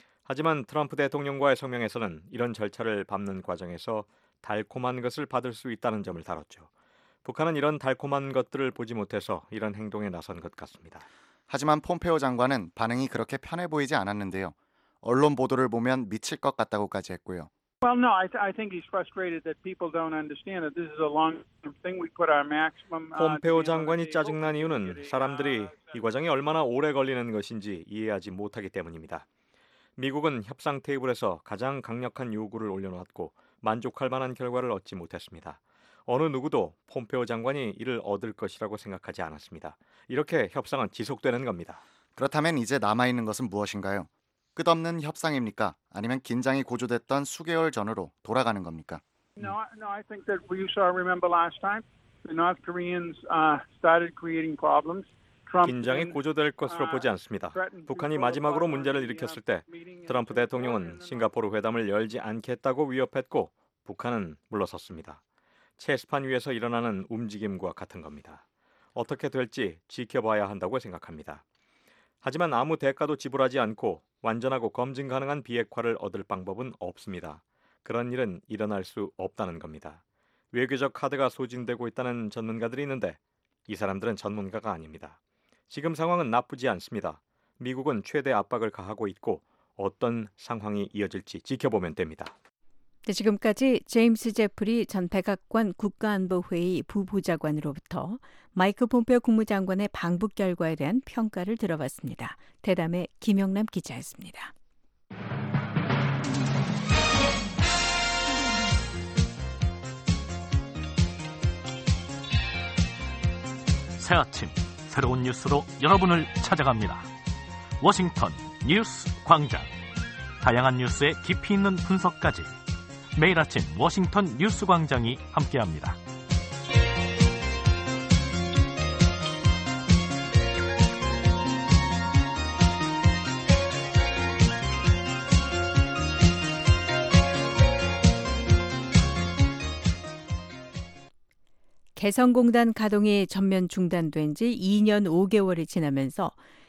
S15: 하지만 트럼프 대통령과의 성명에서는 이런 절차를 밟는 과정에서 달콤한 것을 받을 수 있다는 점을 다뤘죠. 북한은 이런 달콤한 것들을 보지 못해서 이런 행동에 나선 것 같습니다.
S10: 하지만 폼페오 장관은 반응이 그렇게 편해 보이지 않았는데요. 언론 보도를 보면 미칠 것 같다고까지 했고요.
S14: Well, no, I, th- I think he's frustrated that people don't understand that this is a long-term thing. We put our maximum.
S15: 폼페오 장관이 짜증난 이유는 사람들이 이 과정이 얼마나 오래 걸리는 것인지 이해하지 못하기 때문입니다. 미국은 협상 테이블에서 가장 강력한 요구를 올려놓았고 만족할 만한 결과를 얻지 못했습니다. 어느 누구도 폼페오 장관이 이를 얻을 것이라고 생각하지 않았습니다. 이렇게 협상은 지속되는 겁니다.
S10: 그렇다면 이제 남아있는 것은 무엇인가요? 끝없는 협상입니까? 아니면 긴장이 고조됐던 수개월 전으로 돌아가는 겁니까?
S14: No, no, I think that you saw. Remember last time, the North Koreans uh, started creating problems.
S15: 긴장이 고조될 것으로 보지 않습니다. 북한이 마지막으로 문제를 일으켰을 때 트럼프 대통령은 싱가포르 회담을 열지 않겠다고 위협했고 북한은 물러섰습니다. 체스판 위에서 일어나는 움직임과 같은 겁니다. 어떻게 될지 지켜봐야 한다고 생각합니다. 하지만 아무 대가도 지불하지 않고 완전하고 검증 가능한 비핵화를 얻을 방법은 없습니다. 그런 일은 일어날 수 없다는 겁니다. 외교적 카드가 소진되고 있다는 전문가들이 있는데 이 사람들은 전문가가 아닙니다. 지금 상황은 나쁘지 않습니다. 미국은 최대 압박을 가하고 있고 어떤 상황이 이어질지 지켜보면 됩니다.
S4: 네, 지금까지 제임스 제프리 전 백악관 국가안보회의 부보좌관으로부터 마이크 폼페오 국무장관의 방북 결과에 대한 평가를 들어봤습니다. 대담의 김영남 기자였습니다.
S3: 새 아침 새로운 뉴스로 여러분을 찾아갑니다. 워싱턴 뉴스 광장. 다양한 뉴스의 깊이 있는 분석까지 매일 아침 워싱턴 뉴스 광장이 함께합니다.
S4: 개성공단 가동이 전면 중단된 지 이 년 오 개월이 지나면서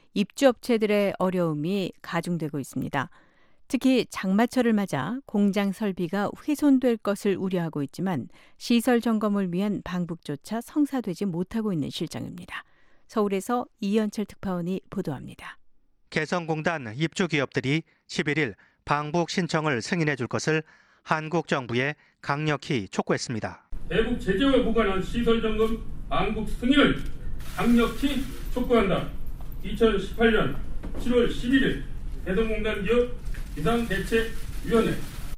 S4: 입주업체들의 어려움이 가중되고 있습니다. 특히 장마철을 맞아 공장 설비가 훼손될 것을 우려하고 있지만 시설 점검을 위한 방북조차 성사되지 못하고 있는 실정입니다. 서울에서 이현철 특파원이 보도합니다.
S16: 개성공단 입주기업들이 십일 일 방북 신청을 승인해 줄 것을 한국 정부에 강력히 촉구했습니다.
S17: 대북 제재와 무관한 시설 점검 방북 승인을 강력히 촉구한다. 이천십팔 년 칠월 십일 일 개성공단 기업 비상대책위원회.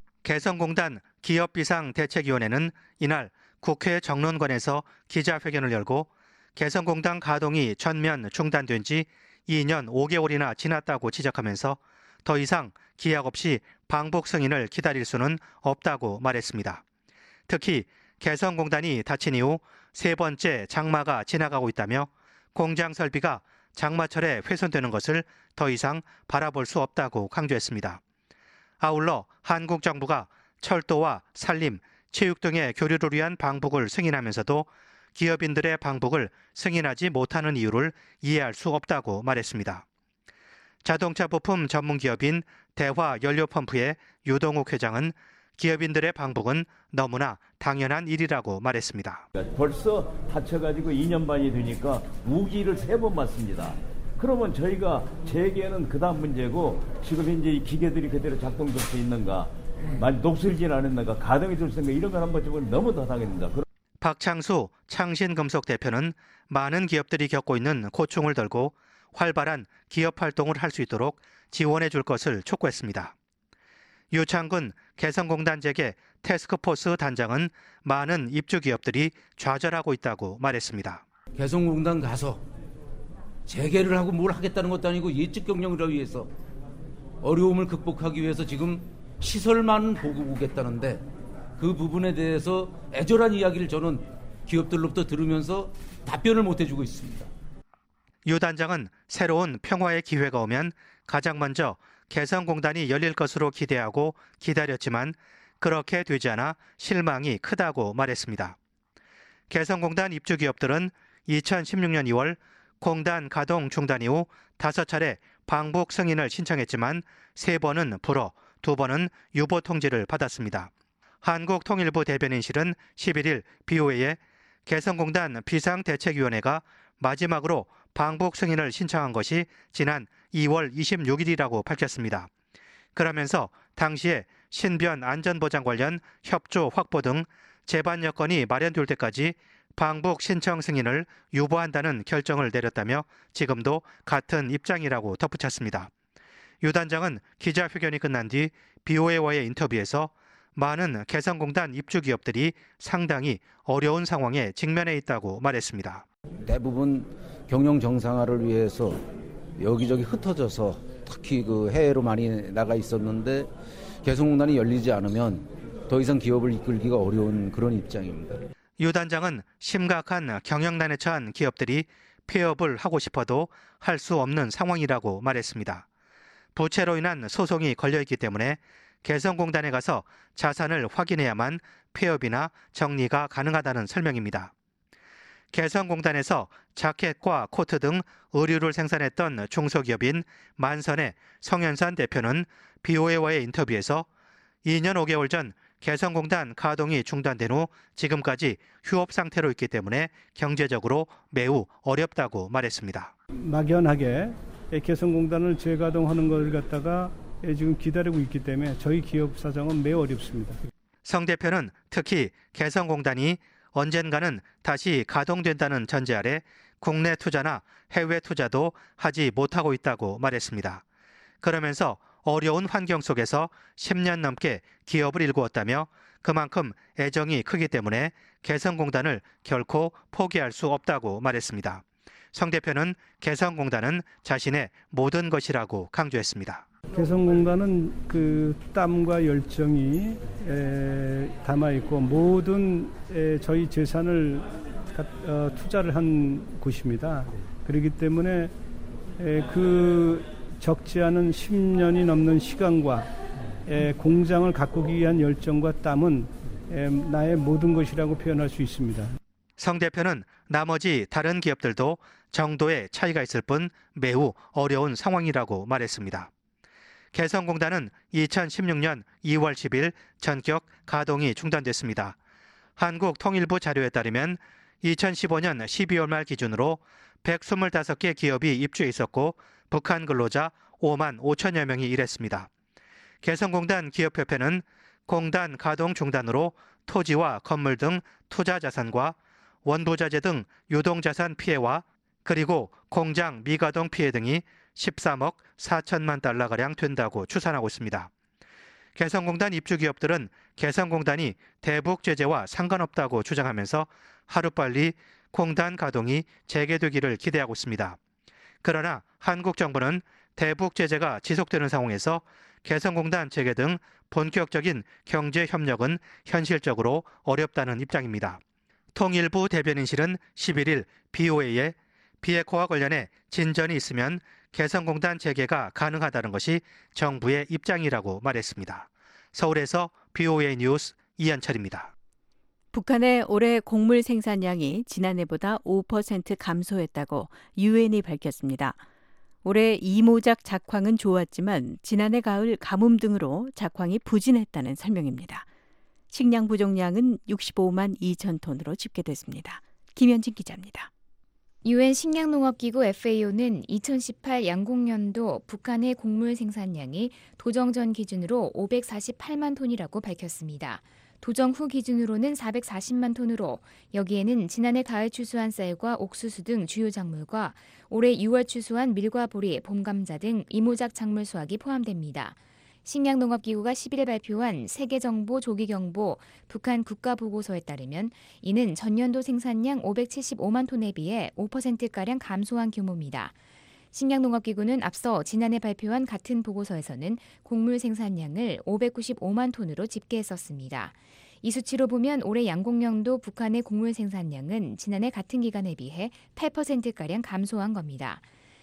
S16: 개성공단 기업비상대책위원회는 이날 국회 정론관에서 기자회견을 열고 개성공단 가동이 전면 중단된 지 이 년 오 개월이나 지났다고 지적하면서 더 이상 기약 없이 방북 승인을 기다릴 수는 없다고 말했습니다. 특히 개성공단이 닫힌 이후 세 번째 장마가 지나가고 있다며 공장 설비가 장마철에 훼손되는 것을 더 이상 바라볼 수 없다고 강조했습니다. 아울러 한국 정부가 철도와 산림, 체육 등의 교류를 위한 방북을 승인하면서도 기업인들의 방북을 승인하지 못하는 이유를 이해할 수 없다고 말했습니다. 자동차 부품 전문 기업인 대화연료펌프의 유동욱 회장은 기업인들의 방북은 너무나 당연한 일이라고 말했습니다.
S18: 벌써 다쳐가지고 이 년 반이 되니까 우기를 세 번 맞습니다. 그러면 저희가 재개는 그 다음 문제고 지금 현재 이 기계들이 그대로 작동될 수 있는가, 많이 녹슬진 않았는가, 가동이 될 생각 이런 걸 한번 좀 너무 더 당합니다.
S16: 박창수 창신금속 대표는 많은 기업들이 겪고 있는 고충을 덜고 활발한 기업 활동을 할 수 있도록 지원해 줄 것을 촉구했습니다. 유창근 개성공단 재개 태스크포스 단장은 많은 입주 기업들이 좌절하고 있다고 말했습니다.
S19: 개성공단 가서 재개를 하고 뭘 하겠다는 것도 아니고 예측 경영을 위해서 어려움을 극복하기 위해서 지금 시설만 보고 오겠다는데 그 부분에 대해서 애절한 이야기를 저는 기업들로부터 들으면서 답변을 못 해주고 있습니다.
S16: 유 단장은 새로운 평화의 기회가 오면 가장 먼저 개성공단이 열릴 것으로 기대하고 기다렸지만 그렇게 되지 않아 실망이 크다고 말했습니다. 개성공단 입주기업들은 이천십육 년 이월 공단 가동 중단 이후 다섯 차례 방북 승인을 신청했지만 세 번은 불어, 두 번은 유보 통지를 받았습니다. 한국통일부 대변인실은 십일 일 비오에이에 개성공단 비상대책위원회가 마지막으로 방북 승인을 신청한 것이 지난 이월 이십육일이라고 밝혔습니다. 그러면서 당시에 신변 안전보장 관련 협조 확보 등 제반 여건이 마련될 때까지 방북 신청 승인을 유보한다는 결정을 내렸다며 지금도 같은 입장이라고 덧붙였습니다. 유 단장은 기자회견이 끝난 뒤 비오에이와의 인터뷰에서 많은 개성공단 입주기업들이 상당히 어려운 상황에 직면해 있다고 말했습니다.
S19: 대부분 경영 정상화를 위해서 여기저기 흩어져서 특히 그 해외로 많이 나가 있었는데 개성공단이 열리지 않으면 더 이상 기업을 이끌기가 어려운 그런 입장입니다.
S16: 유 단장은 심각한 경영난에 처한 기업들이 폐업을 하고 싶어도 할 수 없는 상황이라고 말했습니다. 부채로 인한 소송이 걸려있기 때문에 개성공단에 가서 자산을 확인해야만 폐업이나 정리가 가능하다는 설명입니다. 개성공단에서 자켓과 코트 등 의류를 생산했던 중소기업인 만선의 성현산 대표는 비오에이와의 인터뷰에서 이 년 오 개월 전 개성공단 가동이 중단된 후 지금까지 휴업 상태로 있기 때문에 경제적으로 매우 어렵다고 말했습니다.
S20: 막연하게 개성공단을 재가동하는 걸 갖다가 지금 기다리고 있기 때문에 저희 기업 사정은 매우 어렵습니다.
S16: 성 대표는 특히 개성공단이 언젠가는 다시 가동된다는 전제 아래 국내 투자나 해외 투자도 하지 못하고 있다고 말했습니다. 그러면서 어려운 환경 속에서 십 년 넘게 기업을 일구었다며 그만큼 애정이 크기 때문에 개성공단을 결코 포기할 수 없다고 말했습니다. 성 대표는 개성공단은 자신의 모든 것이라고 강조했습니다.
S20: 개성공단은 그 땀과 열정이 에, 담아있고 모든 에, 저희 재산을 어, 투자를 한 곳입니다. 그렇기 때문에 에, 그 적지 않은 십 년이 넘는 시간과 에, 공장을 가꾸기 위한 열정과 땀은 에, 나의 모든 것이라고 표현할 수 있습니다.
S16: 성 대표는 나머지 다른 기업들도 정도의 차이가 있을 뿐 매우 어려운 상황이라고 말했습니다. 개성공단은 이천십육 년 이월 십일 전격 가동이 중단됐습니다. 한국통일부 자료에 따르면 이천십오 년 십이월 말 기준으로 백이십오 개 기업이 입주해 있었고 북한 근로자 오만 오천여 명이 일했습니다. 개성공단 기업협회는 공단 가동 중단으로 토지와 건물 등 투자 자산과 원부자재 등 유동자산 피해와 그리고 공장 미가동 피해 등이 십삼억 사천만 달러가량 된다고 추산하고 있습니다. 개성공단 입주기업들은 개성공단이 대북 제재와 상관없다고 주장하면서 하루빨리 공단 가동이 재개되기를 기대하고 있습니다. 그러나 한국 정부는 대북 제재가 지속되는 상황에서 개성공단 재개 등 본격적인 경제 협력은 현실적으로 어렵다는 입장입니다. 통일부 대변인실은 십일 일 비오에이에 비에코와 관련해 진전이 있으면 개성공단 재개가 가능하다는 것이 정부의 입장이라고 말했습니다. 서울에서 비오에이 뉴스 이현철입니다.
S4: 북한의 올해 곡물 생산량이 지난해보다 오 퍼센트 감소했다고 유엔이 밝혔습니다. 올해 이모작 작황은 좋았지만 지난해 가을 가뭄 등으로 작황이 부진했다는 설명입니다. 식량 부족량은 육십오만 이천 톤으로 집계됐습니다. 김현진 기자입니다.
S11: 유엔 식량농업기구 에프에이오는 이천십팔 양곡년도 북한의 곡물 생산량이 도정 전 기준으로 오백사십팔만 톤이라고 밝혔습니다. 도정 후 기준으로는 사백사십만 톤으로 여기에는 지난해 가을 추수한 쌀과 옥수수 등 주요 작물과 올해 유월 추수한 밀과 보리, 봄감자 등 이모작 작물 수확이 포함됩니다. 식량농업기구가 십일 일 발표한 세계정보 조기경보 북한 국가보고서에 따르면 이는 전년도 생산량 오백칠십오만 톤에 비해 오 퍼센트가량 감소한 규모입니다. 식량농업기구는 앞서 지난해 발표한 같은 보고서에서는 곡물 생산량을 오백구십오만 톤으로 집계했었습니다. 이 수치로 보면 올해 양곡년도 북한의 곡물 생산량은 지난해 같은 기간에 비해 팔 퍼센트가량 감소한 겁니다.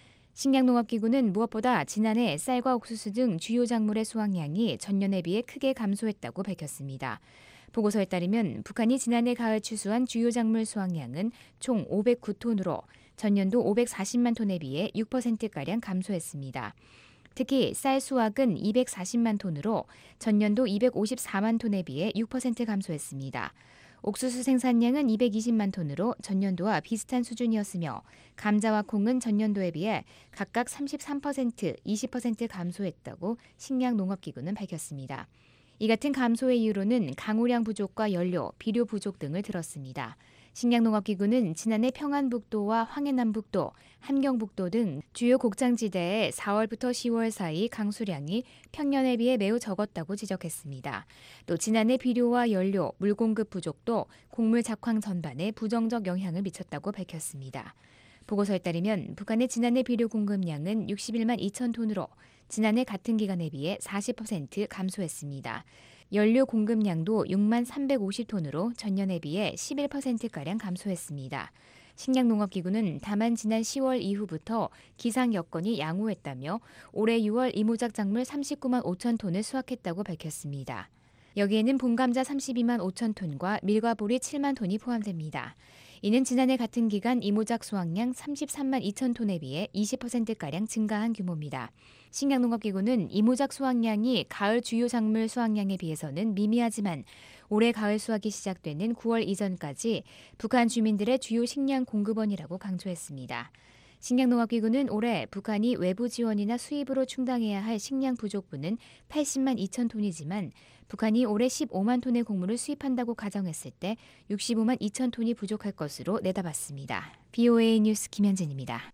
S11: 식량농업기구는 무엇보다 지난해 쌀과 옥수수 등 주요 작물의 수확량이 전년에 비해 크게 감소했다고 밝혔습니다. 보고서에 따르면 북한이 지난해 가을 추수한 주요 작물 수확량은 총 오백구 톤으로 전년도 오백사십만 톤에 비해 육 퍼센트가량 감소했습니다. 특히 쌀 수확은 이백사십만 톤으로 전년도 이백오십사만 톤에 비해 육 퍼센트 감소했습니다. 옥수수 생산량은 이백이십만 톤으로 전년도와 비슷한 수준이었으며 감자와 콩은 전년도에 비해 각각 삼십삼 퍼센트, 이십 퍼센트 감소했다고 식량농업기구는 밝혔습니다. 이 같은 감소의 이유로는 강우량 부족과 연료, 비료 부족 등을 들었습니다. 식량농업기구는 지난해 평안북도와 황해남북도, 함경북도 등 주요 곡장지대에 사월부터 시월 사이 강수량이 평년에 비해 매우 적었다고 지적했습니다. 또 지난해 비료와 연료, 물 공급 부족도 곡물 작황 전반에 부정적 영향을 미쳤다고 밝혔습니다. 보고서에 따르면 북한의 지난해 비료 공급량은 육십일만 이천 톤으로 지난해 같은 기간에 비해 사십 퍼센트 감소했습니다. 연료 공급량도 육만 삼백오십 톤으로 전년에 비해 십일 퍼센트가량 감소했습니다. 식량농업기구는 다만 지난 시월 이후부터 기상 여건이 양호했다며 올해 유월 이모작 작물 삼십구만 오천 톤을 수확했다고 밝혔습니다. 여기에는 봄감자 삼십이만 오천 톤과 밀과 보리 칠만 톤이 포함됩니다. 이는 지난해 같은 기간 이모작 수확량 삼십삼만 이천 톤에 비해 이십 퍼센트가량 증가한 규모입니다. 식량농업기구는 이모작 수확량이 가을 주요 작물 수확량에 비해서는 미미하지만 올해 가을 수확이 시작되는 구월 이전까지 북한 주민들의 주요 식량 공급원이라고 강조했습니다. 식량농업기구는 올해 북한이 외부 지원이나 수입으로 충당해야 할 식량 부족분은 팔십만 이천 톤이지만 북한이 올해 십오만 톤의 곡물을 수입한다고 가정했을 때 육십오만 이천 톤이 부족할 것으로 내다봤습니다. 비오에이 뉴스 김현진입니다.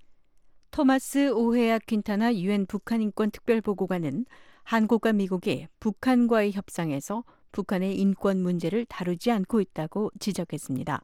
S4: 토마스 오헤아 퀸타나 유엔 북한 인권 특별보고관은 한국과 미국이 북한과의 협상에서 북한의 인권 문제를 다루지 않고 있다고 지적했습니다.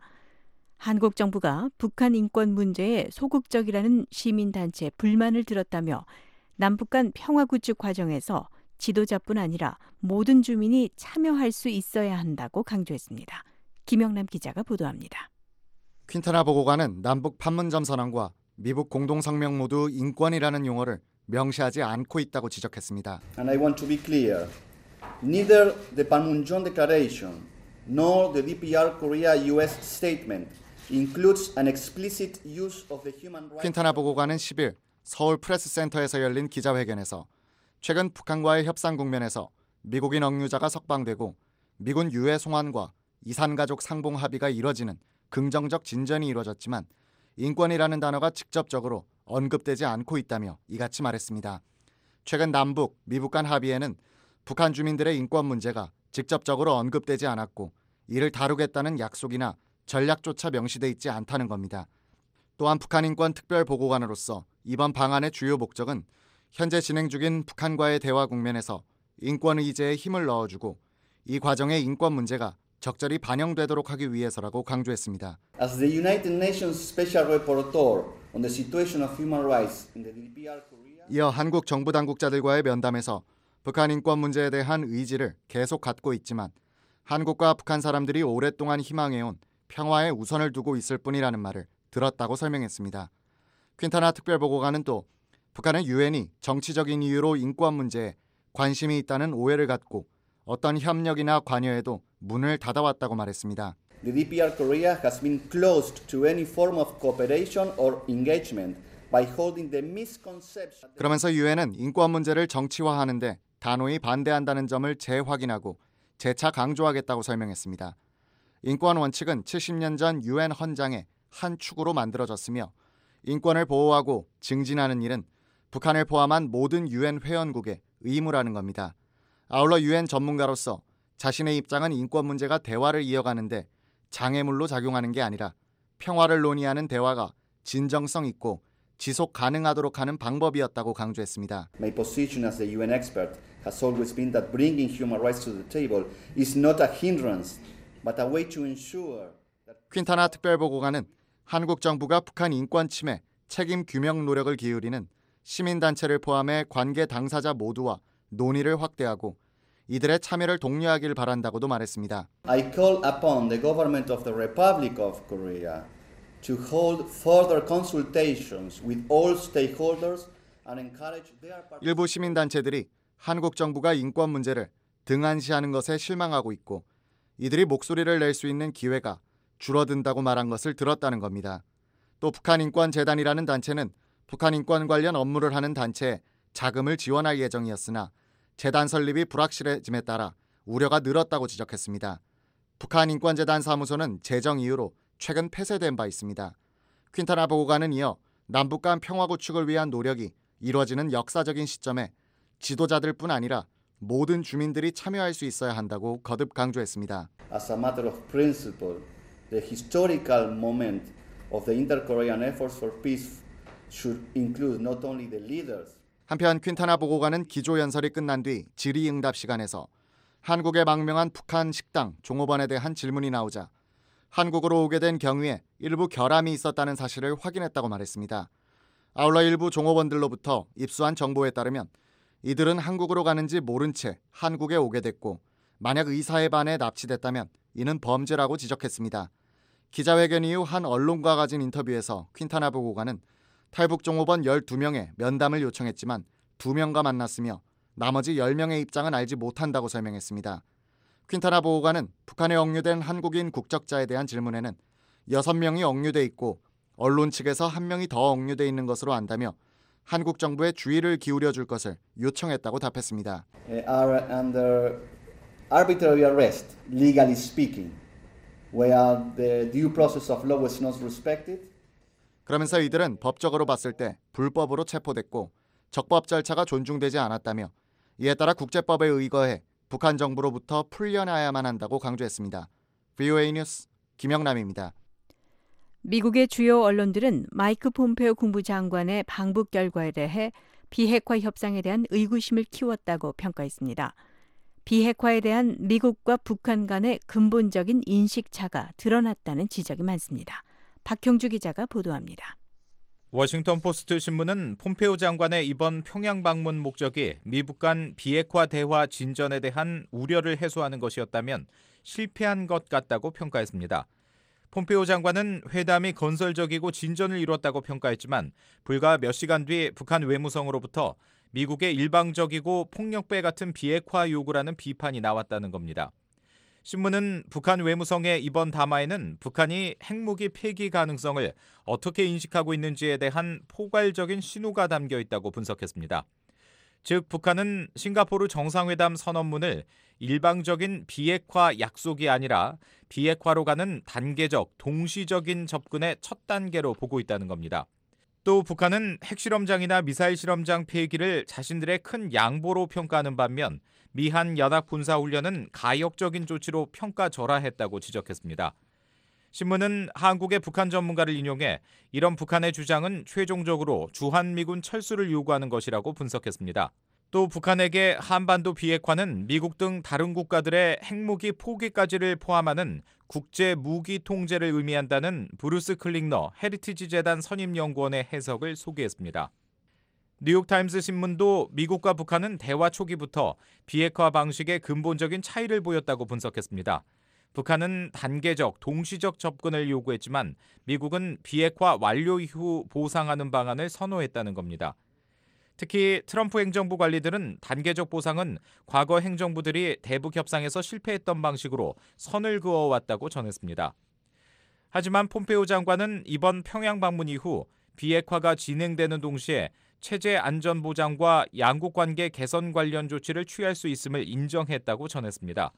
S4: 한국 정부가 북한 인권 문제에 소극적이라는 시민단체의 불만을 들었다며 남북 간 평화 구축 과정에서 지도자뿐 아니라 모든 주민이 참여할 수 있어야 한다고 강조했습니다. 김영남 기자가 보도합니다.
S10: 퀸타나 보고관은 남북 판문점 선언과 미북 공동성명 모두 인권이라는 용어를 명시하지 않고 있다고 지적했습니다.
S21: And I want to be clear. Neither the Panmunjom Declaration nor the D P R Korea U S statement includes an explicit use of the human rights.
S10: 퀸타나 보고관은 십 일 서울 프레스센터에서 열린 기자회견에서 최근 북한과의 협상 국면에서 미국인 억류자가 석방되고 미군 유해 송환과 이산가족 상봉 합의가 이뤄지는 긍정적 진전이 이루어졌지만 인권이라는 단어가 직접적으로 언급되지 않고 있다며 이같이 말했습니다. 최근 남북, 미북 간 합의에는 북한 주민들의 인권 문제가 직접적으로 언급되지 않았고 이를 다루겠다는 약속이나 전략조차 명시돼 있지 않다는 겁니다. 또한 북한 인권 특별보고관으로서 이번 방안의 주요 목적은 현재 진행 중인 북한과의 대화 국면에서 인권 의제에 힘을 넣어주고 이 과정의 인권 문제가 적절히 반영되도록 하기 위해서라고 강조했습니다.
S21: As the United Nations Special Rapporteur on the situation of human rights in the 디디피알 Korea.
S10: 이어 한국 정부 당국자들과의 면담에서 북한 인권 문제에 대한 의지를 계속 갖고 있지만 한국과 북한 사람들이 오랫동안 희망해온 평화에 우선을 두고 있을 뿐이라는 말을 들었다고 설명했습니다. 퀸타나 특별보고관은 또 북한은 유엔이 정치적인 이유로 인권 문제에 관심이 있다는 오해를 갖고 어떤 협력이나 관여에도 문을 닫아왔다고 말했습니다.
S21: The 디디피알 Korea has been closed to any form of cooperation or engagement by holding the misconception.
S10: 그러면서 유엔은 인권 문제를 정치화하는데 단호히 반대한다는 점을 재확인하고 재차 강조하겠다고 설명했습니다. 인권 원칙은 칠십 년 전 유엔 헌장의 한 축으로 만들어졌으며 인권을 보호하고 증진하는 일은 북한을 포함한 모든 유엔 회원국의 의무라는 겁니다. 아울러 유엔 전문가로서 자신의 입장은 인권 문제가 대화를 이어가는데 장애물로 작용하는 게 아니라 평화를 논의하는 대화가 진정성 있고 지속 가능하도록 하는 방법이었다고 강조했습니다.
S21: My position as a 유엔 expert has always been that bringing human rights to the table is not a hindrance, but a way to ensure that.
S10: 퀸타나 특별보고관은 한국 정부가 북한 인권 침해 책임 규명 노력을 기울이는 시민단체를 포함해 관계 당사자 모두와 논의를 확대하고 이들의 참여를 독려하길 바란다고도 말했습니다.
S21: I call upon the government of the Republic of Korea to hold further consultations with all stakeholders and encourage their participation.
S10: 일부 시민단체들이 한국 정부가 인권 문제를 등한시하는 것에 실망하고 있고 이들이 목소리를 낼 수 있는 기회가 줄어든다고 말한 것을 들었다는 겁니다. 또 북한인권재단이라는 단체는 북한 인권 관련 업무를 하는 단체에 자금을 지원할 예정이었으나 재단 설립이 불확실해짐에 따라 우려가 늘었다고 지적했습니다. 북한인권재단 사무소는 재정 이유로 최근 폐쇄된 바 있습니다. 퀸타나 보고관은 이어 남북 간 평화 구축을 위한 노력이 이루어지는 역사적인 시점에 지도자들뿐 아니라 모든 주민들이 참여할 수 있어야 한다고 거듭 강조했습니다.
S21: As a matter of principle, the historical moment of the inter-Korean efforts for peace should include not only the leaders.
S10: 한편 퀸타나 보고관은 기조연설이 끝난 뒤 질의응답 시간에서 한국에 망명한 북한 식당 종업원에 대한 질문이 나오자 한국으로 오게 된 경위에 일부 결함이 있었다는 사실을 확인했다고 말했습니다. 아울러 일부 종업원들로부터 입수한 정보에 따르면 이들은 한국으로 가는지 모른 채 한국에 오게 됐고 만약 의사에 반해 납치됐다면 이는 범죄라고 지적했습니다. 기자회견 이후 한 언론과 가진 인터뷰에서 퀸타나 보고관은 탈북 종업원 열두 명의 면담을 요청했지만 두 명과 만났으며 나머지 열 명의 입장은 알지 못한다고 설명했습니다. 퀸타나 보고관은 북한에 억류된 한국인 국적자에 대한 질문에는 여섯 명이 억류돼 있고 언론 측에서 한 명이 더 억류돼 있는 것으로 안다며 한국 정부에 주의를 기울여 줄 것을 요청했다고 답했습니다.
S21: Are under arbitrary arrest, legally speaking, where the due process of law was not respected.
S10: 그러면서 이들은 법적으로 봤을 때 불법으로 체포됐고 적법 절차가 존중되지 않았다며 이에 따라 국제법에 의거해 북한 정부로부터 풀려나야만 한다고 강조했습니다. 브이오에이 뉴스 김영남입니다.
S4: 미국의 주요 언론들은 마이크 폼페오 국무장관의 방북 결과에 대해 비핵화 협상에 대한 의구심을 키웠다고 평가했습니다. 비핵화에 대한 미국과 북한 간의 근본적인 인식차가 드러났다는 지적이 많습니다. 박형주 기자가 보도합니다.
S13: 워싱턴 포스트 신문은 폼페오 장관의 이번 평양 방문 목적이 미북 간 비핵화 대화 진전에 대한 우려를 해소하는 것이었다면 실패한 것 같다고 평가했습니다. 폼페오 장관은 회담이 건설적이고 진전을 이뤘다고 평가했지만 불과 몇 시간 뒤 북한 외무성으로부터 미국의 일방적이고 폭력배 같은 비핵화 요구라는 비판이 나왔다는 겁니다. 신문은 북한 외무성의 이번 담화에는 북한이 핵무기 폐기 가능성을 어떻게 인식하고 있는지에 대한 포괄적인 신호가 담겨 있다고 분석했습니다. 즉 북한은 싱가포르 정상회담 선언문을 일방적인 비핵화 약속이 아니라 비핵화로 가는 단계적, 동시적인 접근의 첫 단계로 보고 있다는 겁니다. 또 북한은 핵실험장이나 미사일 실험장 폐기를 자신들의 큰 양보로 평가하는 반면 미한 연합군사훈련은 가역적인 조치로 평가절하했다고 지적했습니다. 신문은 한국의 북한 전문가를 인용해 이런 북한의 주장은 최종적으로 주한미군 철수를 요구하는 것이라고 분석했습니다. 또 북한에게 한반도 비핵화는 미국 등 다른 국가들의 핵무기 포기까지를 포함하는 국제 무기 통제를 의미한다는 브루스 클링너 헤리티지 재단 선임연구원의 해석을 소개했습니다. 뉴욕타임스 신문도 미국과 북한은 대화 초기부터 비핵화 방식의 근본적인 차이를 보였다고 분석했습니다. 북한은 단계적, 동시적 접근을 요구했지만 미국은 비핵화 완료 이후 보상하는 방안을 선호했다는 겁니다. 특히 트럼프 행정부 관리들은 단계적 보상은 과거 행정부들이 대북 협상에서 실패했던 방식으로 선을 그어왔다고 전했습니다. 하지만 폼페오 장관은 이번 평양 방문 이후 비핵화가 진행되는 동시에 체제 안전 보장과 양국 관계 개선 관련 조치를 취할 수 있음을 인정했다고 전했습니다.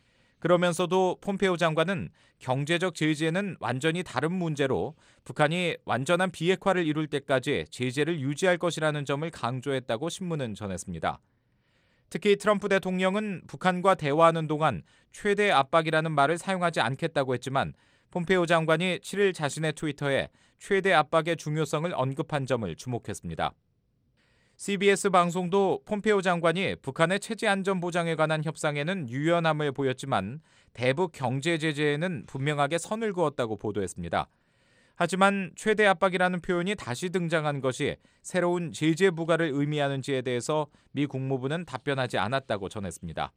S13: 그러면서도 폼페오 장관은 경제적 제재는 완전히 다른 문제로 북한이 완전한 비핵화를 이룰 때까지 제재를 유지할 것이라는 점을 강조했다고 신문은 전했습니다. 특히 트럼프 대통령은 북한과 대화하는 동안 최대 압박이라는 말을 사용하지 않겠다고 했지만 폼페오 장관이 칠일 자신의 트위터에 최대 압박의 중요성을 언급한 점을 주목했습니다. 씨비에스 방송도 폼페오 장관이 북한의 체제 안전 보장에 관한 협상에는 유연함을 보였지만 대북 경제 제재에는 분명하게 선을 그었다고 보도했습니다. 하지만 최대 압박이라는 표현이 다시 등장한 것이 새로운 제재 부과를 의미하는지에 대해서 미 국무부는 답변하지 않았다고 전했습니다.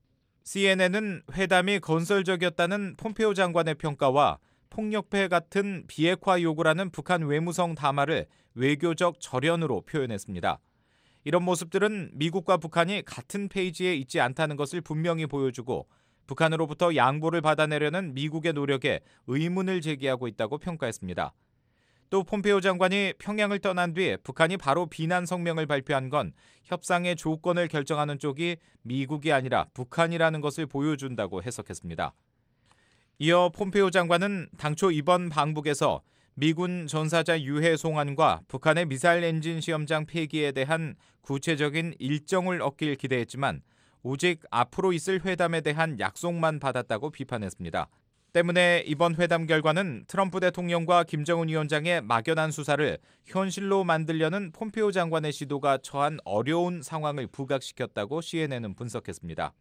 S13: 씨엔엔은 회담이 건설적이었다는 폼페오 장관의 평가와 폭력배 같은 비핵화 요구라는 북한 외무성 담화를 외교적 절연으로 표현했습니다. 이런 모습들은 미국과 북한이 같은 페이지에 있지 않다는 것을 분명히 보여주고 북한으로부터 양보를 받아내려는 미국의 노력에 의문을 제기하고 있다고 평가했습니다. 또 폼페오 장관이 평양을 떠난 뒤 북한이 바로 비난 성명을 발표한 건 협상의 조건을 결정하는 쪽이 미국이 아니라 북한이라는 것을 보여준다고 해석했습니다. 이어 폼페오 장관은 당초 이번 방북에서 미군 전사자 유해 송환과 북한의 미사일 엔진 시험장 폐기에 대한 구체적인 일정을 얻길 기대했지만 오직 앞으로 있을 회담에 대한 약속만 받았다고 비판했습니다. 때문에 이번 회담 결과는 트럼프 대통령과 김정은 위원장의 막연한 수사를 현실로 만들려는 폼페오 장관의 시도가 처한 어려운 상황을 부각시켰다고 씨엔엔은 분석했습니다.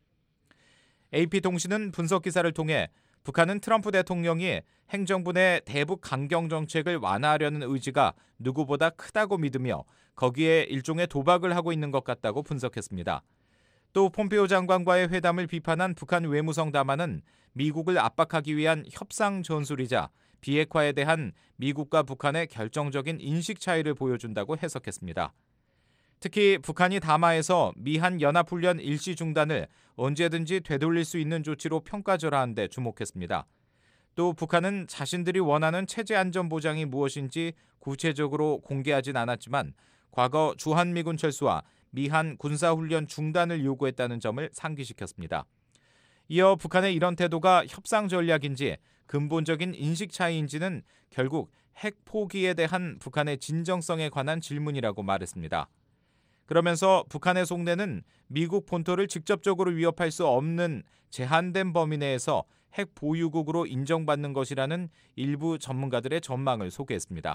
S13: 에이피통신은 분석 기사를 통해 북한은 트럼프 대통령이 행정부 내 대북 강경 정책을 완화하려는 의지가 누구보다 크다고 믿으며 거기에 일종의 도박을 하고 있는 것 같다고 분석했습니다. 또 폼페오 장관과의 회담을 비판한 북한 외무성 담화는 미국을 압박하기 위한 협상 전술이자 비핵화에 대한 미국과 북한의 결정적인 인식 차이를 보여준다고 해석했습니다. 특히 북한이 담화에서 미한 연합훈련 일시 중단을 언제든지 되돌릴 수 있는 조치로 평가절하한 데 주목했습니다. 또 북한은 자신들이 원하는 체제 안전 보장이 무엇인지 구체적으로 공개하진 않았지만 과거 주한미군 철수와 미한 군사훈련 중단을 요구했다는 점을 상기시켰습니다. 이어 북한의 이런 태도가 협상 전략인지 근본적인 인식 차이인지는 결국 핵 포기에 대한 북한의 진정성에 관한 질문이라고 말했습니다. 그러면서 북한의 속내는 미국 본토를 직접적으로 위협할 수 없는 제한된 범위 내에서 핵 보유국으로 인정받는 것이라는 일부 전문가들의 전망을 소개했습니다.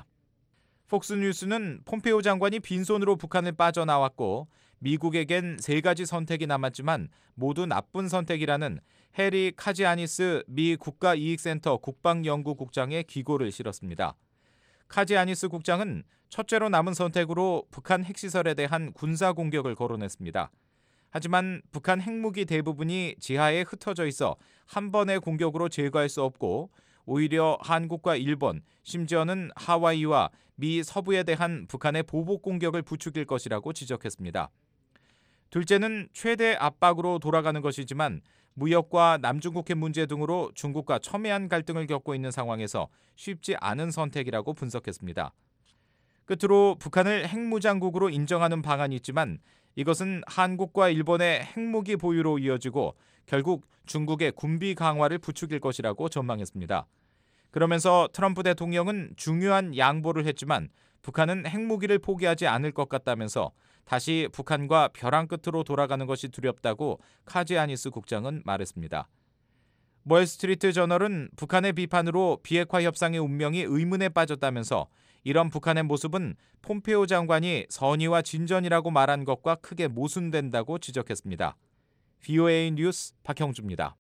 S13: 폭스뉴스는 폼페오 장관이 빈손으로 북한을 빠져나왔고 미국에겐 세 가지 선택이 남았지만 모두 나쁜 선택이라는 해리 카지아니스 미 국가이익센터 국방연구국장의 기고를 실었습니다. 카지아니스 국장은 첫째로 남은 선택으로 북한 핵시설에 대한 군사 공격을 거론했습니다. 하지만 북한 핵무기 대부분이 지하에 흩어져 있어 한 번의 공격으로 제거할 수 없고 오히려 한국과 일본, 심지어는 하와이와 미 서부에 대한 북한의 보복 공격을 부추길 것이라고 지적했습니다. 둘째는 최대 압박으로 돌아가는 것이지만 무역과 남중국해 문제 등으로 중국과 첨예한 갈등을 겪고 있는 상황에서 쉽지 않은 선택이라고 분석했습니다. 끝으로 북한을 핵무장국으로 인정하는 방안이 있지만 이것은 한국과 일본의 핵무기 보유로 이어지고 결국 중국의 군비 강화를 부추길 것이라고 전망했습니다. 그러면서 트럼프 대통령은 중요한 양보를 했지만 북한은 핵무기를 포기하지 않을 것 같다면서 다시 북한과 벼랑 끝으로 돌아가는 것이 두렵다고 카지아니스 국장은 말했습니다. 월스트리트 저널은 북한의 비판으로 비핵화 협상의 운명이 의문에 빠졌다면서 이런 북한의 모습은 폼페오 장관이 선의와 진전이라고 말한 것과 크게 모순된다고 지적했습니다. 브이오에이 뉴스 박형주입니다.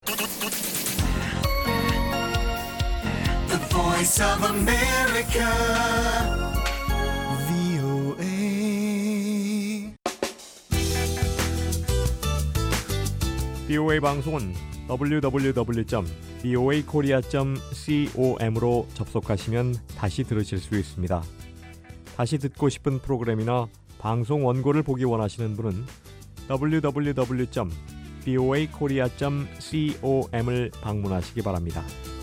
S1: The Voice of America, 브이오에이.
S15: 브이오에이 방송은 더블유 더블유 더블유 점 브이오에이 코리아 점 com으로 접속하시면 다시 들으실 수 있습니다. 다시 듣고 싶은 프로그램이나 방송 원고를 보기 원하시는 분은 더블유 더블유 더블유 점 브이오에이 코리아 점 com을 방문하시기 바랍니다.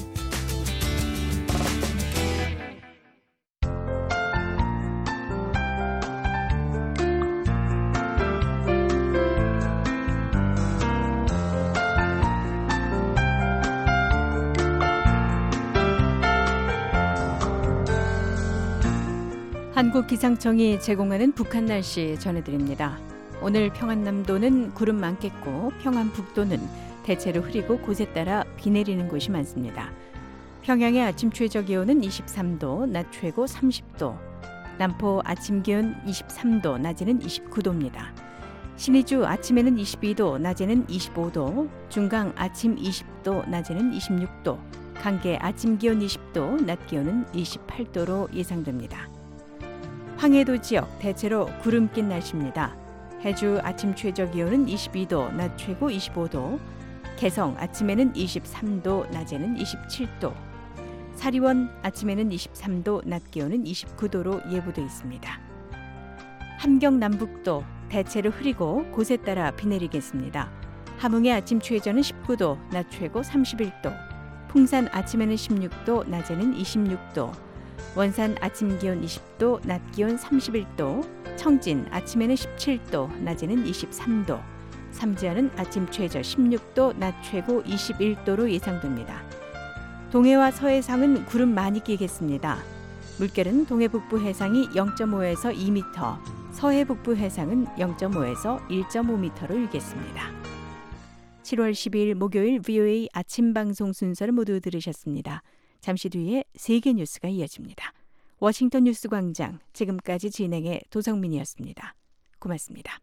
S4: 한국기상청이 제공하는 북한 날씨 전해드립니다. 오늘 평안남도는 구름 많겠고 평안북도는 대체로 흐리고 곳에 따라 비 내리는 곳이 많습니다. 평양의 아침 최저 기온은 이십삼 도, 낮 최고 삼십 도, 남포 아침 기온 이십삼 도, 낮에는 이십구 도입니다. 신의주 아침에는 이십이 도, 낮에는 이십오 도, 중강 아침 이십 도, 낮에는 이십육 도, 강계 아침 기온 이십 도, 낮 기온은 이십팔 도로 예상됩니다. 황해도 지역 대체로 구름 낀 날씨입니다. 해주 아침 최저 기온은 이십이 도, 낮 최고 이십오 도, 개성 아침에는 이십삼 도, 낮에는 이십칠 도, 사리원 아침에는 이십삼 도, 낮 기온은 이십구 도로 예보돼 있습니다. 함경 남북도 대체로 흐리고 곳에 따라 비 내리겠습니다. 함흥의 아침 최저는 십구 도, 낮 최고 삼십일 도, 풍산 아침에는 십육 도, 낮에는 이십육 도, 원산 아침 기온 이십 도, 낮 기온 삼십일 도, 청진 아침에는 십칠 도, 낮에는 이십삼 도, 삼지연은 아침 최저 십육 도, 낮 최고 이십일 도로 예상됩니다. 동해와 서해상은 구름 많이 끼겠습니다. 물결은 동해 북부 해상이 영 점 오에서 이 미터, 서해 북부 해상은 영 점 오에서 일 점 오 미터로 일겠습니다. 칠월 십이일 목요일 브이오에이 아침 방송 순서를 모두 들으셨습니다. 잠시 뒤에 세계 뉴스가 이어집니다. 워싱턴 뉴스 광장, 지금까지 진행의 도성민이었습니다. 고맙습니다.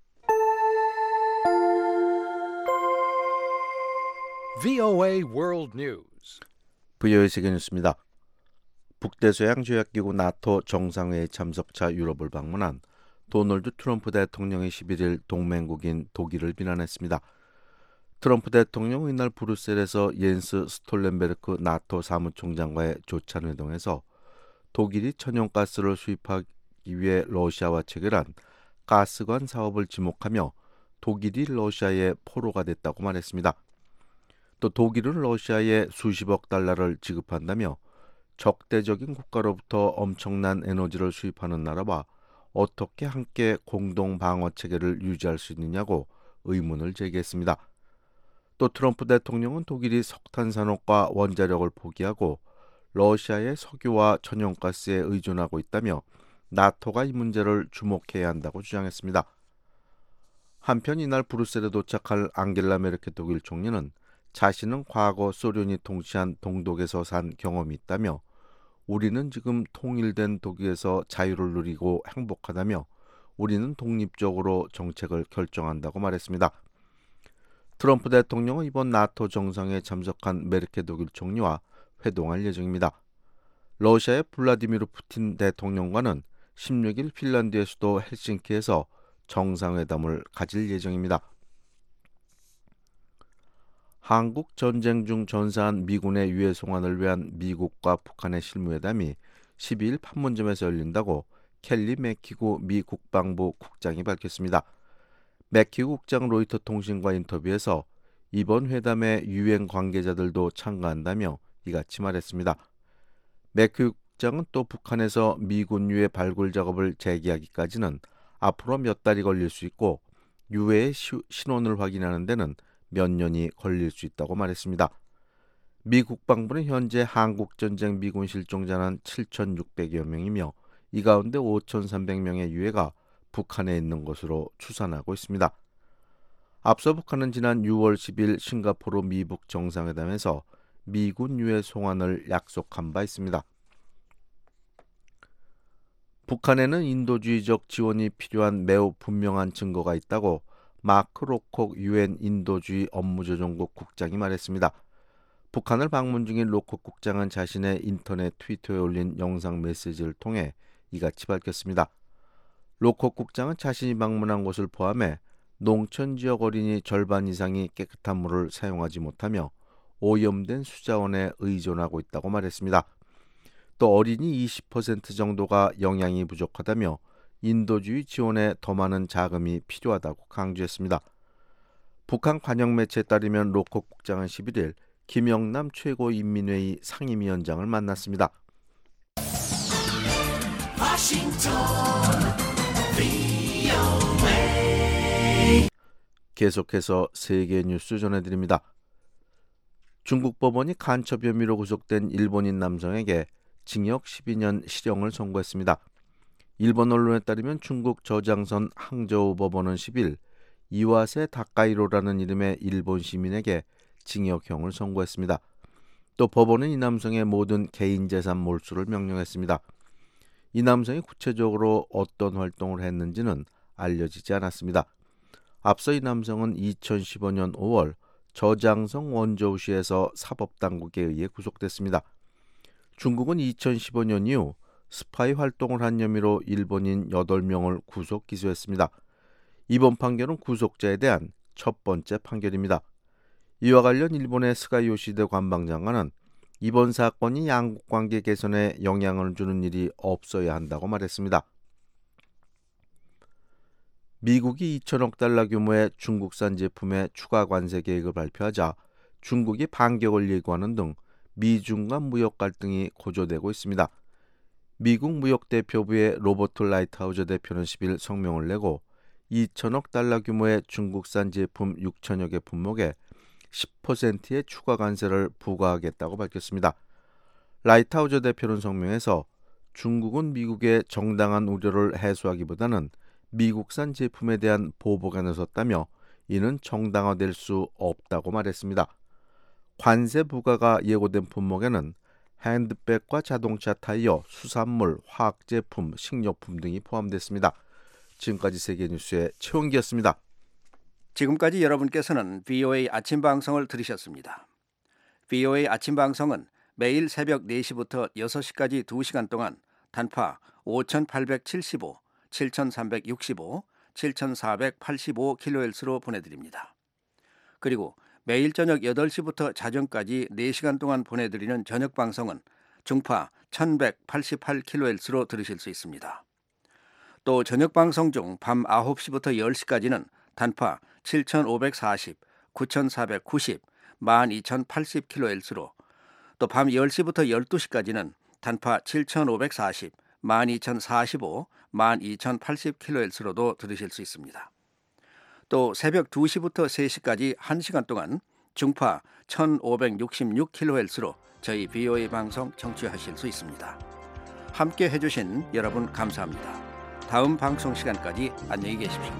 S22: 브이오에이 World News.
S2: 브이오에이 세계 뉴스입니다. 북대서양 조약기구 나토 정상회의 참석차 유럽을 방문한 도널드 트럼프 대통령이 십일일 동맹국인 독일을 비난했습니다. 트럼프 대통령은 이날 브뤼셀에서 옌스 스톨텐베르크 나토 사무총장과의 조찬 회동에서 독일이 천연가스를 수입하기 위해 러시아와 체결한 가스관 사업을 지목하며 독일이 러시아의 포로가 됐다고 말했습니다. 또 독일은 러시아에 수십억 달러를 지급한다며 적대적인 국가로부터 엄청난 에너지를 수입하는 나라와 어떻게 함께 공동 방어 체계를 유지할 수 있느냐고 의문을 제기했습니다. 또 트럼프 대통령은 독일이 석탄 산업과 원자력을 포기하고 러시아의 석유와 천연가스에 의존하고 있다며 나토가 이 문제를 주목해야 한다고 주장했습니다. 한편 이날 브뤼셀에 도착할 앙겔라 메르켈 독일 총리는 자신은 과거 소련이 통치한 동독에서 산 경험이 있다며 우리는 지금 통일된 독일에서 자유를 누리고 행복하다며 우리는 독립적으로 정책을 결정한다고 말했습니다. 트럼프 대통령은 이번 나토 정상회에 참석한 메르켈 독일 총리와 회동할 예정입니다. 러시아의 블라디미르 푸틴 대통령과는 십육일 핀란드의 수도 헬싱키에서 정상회담을 가질 예정입니다. 한국 전쟁 중 전사한 미군의 유해 송환을 위한 미국과 북한의 실무회담이 십이일 판문점에서 열린다고 켈리 맥키고 미 국방부 국장이 밝혔습니다. 맥키 국장 로이터 통신과 인터뷰에서 이번 회담에 유엔 관계자들도 참가한다며 이같이 말했습니다. 맥키 국장은 또 북한에서 미군 유해 발굴 작업을 재개하기까지는 앞으로 몇 달이 걸릴 수 있고 유해의 신원을 확인하는 데는 몇 년이 걸릴 수 있다고 말했습니다. 미 국방부는 현재 한국전쟁 미군 실종자는 칠천육백여 명이며 이 가운데 오천삼백 명의 유해가 북한에 있는 것으로 추산하고 있습니다. 앞서 북한은 지난 유월 십일 싱가포르 미북 정상회담에서 미군 유해 송환을 약속한 바 있습니다. 북한에는 인도주의적 지원이 필요한 매우 분명한 증거가 있다고 마크 로콕 유엔 인도주의 업무조정국 국장이 말했습니다. 북한을 방문 중인 로콕 국장은 자신의 인터넷 트위터에 올린 영상 메시지를 통해 이같이 밝혔습니다. 로콕 국장은 자신이 방문한 곳을 포함해 농촌 지역 어린이 절반 이상이 깨끗한 물을 사용하지 못하며 오염된 수자원에 의존하고 있다고 말했습니다. 또 어린이 이십 퍼센트 정도가 영양이 부족하다며 인도주의 지원에 더 많은 자금이 필요하다고 강조했습니다. 북한 관영 매체에 따르면 로콕 국장은 십일 일 김영남 최고인민회의 상임위원장을 만났습니다. 계속해서 세계 뉴스 전해드립니다. 중국 법원이 간첩 혐의로 구속된 일본인 남성에게 징역 십이 년 실형을 선고했습니다. 일본 언론에 따르면 중국 저장선 항저우 법원은 십일 일 이와세 다카이로라는 이름의 일본 시민에게 징역형을 선고했습니다. 또 법원은 이 남성의 모든 개인 재산 몰수를 명령했습니다. 이 남성이 구체적으로 어떤 활동을 했는지는 알려지지 않았습니다. 앞서 이 남성은 이천십오 년 오월 저장성 원저우시에서 사법당국에 의해 구속됐습니다. 중국은 이천십오 년 이후 스파이 활동을 한 혐의로 일본인 여덟 명을 구속 기소했습니다. 이번 판결은 구속자에 대한 첫 번째 판결입니다. 이와 관련 일본의 스가 요시대 관방장관은 이번 사건이 양국 관계 개선에 영향을 주는 일이 없어야 한다고 말했습니다. 미국이 이천억 달러 규모의 중국산 제품의 추가 관세 계획을 발표하자 중국이 반격을 예고하는 등 미중 간 무역 갈등이 고조되고 있습니다. 미국 무역대표부의 로버트 라이트하우저 대표는 십일 일 성명을 내고 이천억 달러 규모의 중국산 제품 육천여 개 품목에 십 퍼센트의 추가 관세를 부과하겠다고 밝혔습니다. 라이트하우저 대표는 성명에서 중국은 미국의 정당한 우려를 해소하기보다는 미국산 제품에 대한 보복에 나섰다며 이는 정당화될 수 없다고 말했습니다. 관세 부과가 예고된 품목에는 핸드백과 자동차 타이어, 수산물, 화학제품, 식료품 등이 포함됐습니다. 지금까지 세계뉴스의 최원기였습니다.
S6: 지금까지 여러분께서는 브이오에이 아침 방송을 들으셨습니다. 브이오에이 아침 방송은 매일 새벽 네 시부터 여섯 시까지 두 시간 동안 단파 오천팔백칠십오, 칠천삼백육십오, 칠천사백팔십오 킬로헤르츠로 보내드립니다. 그리고 매일 저녁 여덟 시부터 자정까지 네 시간 동안 보내드리는 저녁 방송은 중파 천백팔십팔 킬로헤르츠로 들으실 수 있습니다. 또 저녁 방송 중 밤 아홉 시부터 열 시까지는 단파 칠천오백사십, 구천사백구십, 만 이천팔십 킬로헤르츠로 또 밤 열 시부터 열두 시까지는 단파 칠천오백사십, 만 이천사십오, 만 이천팔십 킬로헤르츠로도 들으실 수 있습니다. 또 새벽 두 시부터 세 시까지 한 시간 동안 중파 천오백육십육 킬로헤르츠로 저희 브이오에이 방송 청취하실 수 있습니다. 함께 해주신 여러분 감사합니다. 다음 방송 시간까지 안녕히 계십시오.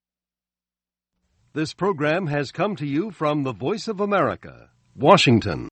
S7: This program has come to you from the Voice of America, Washington.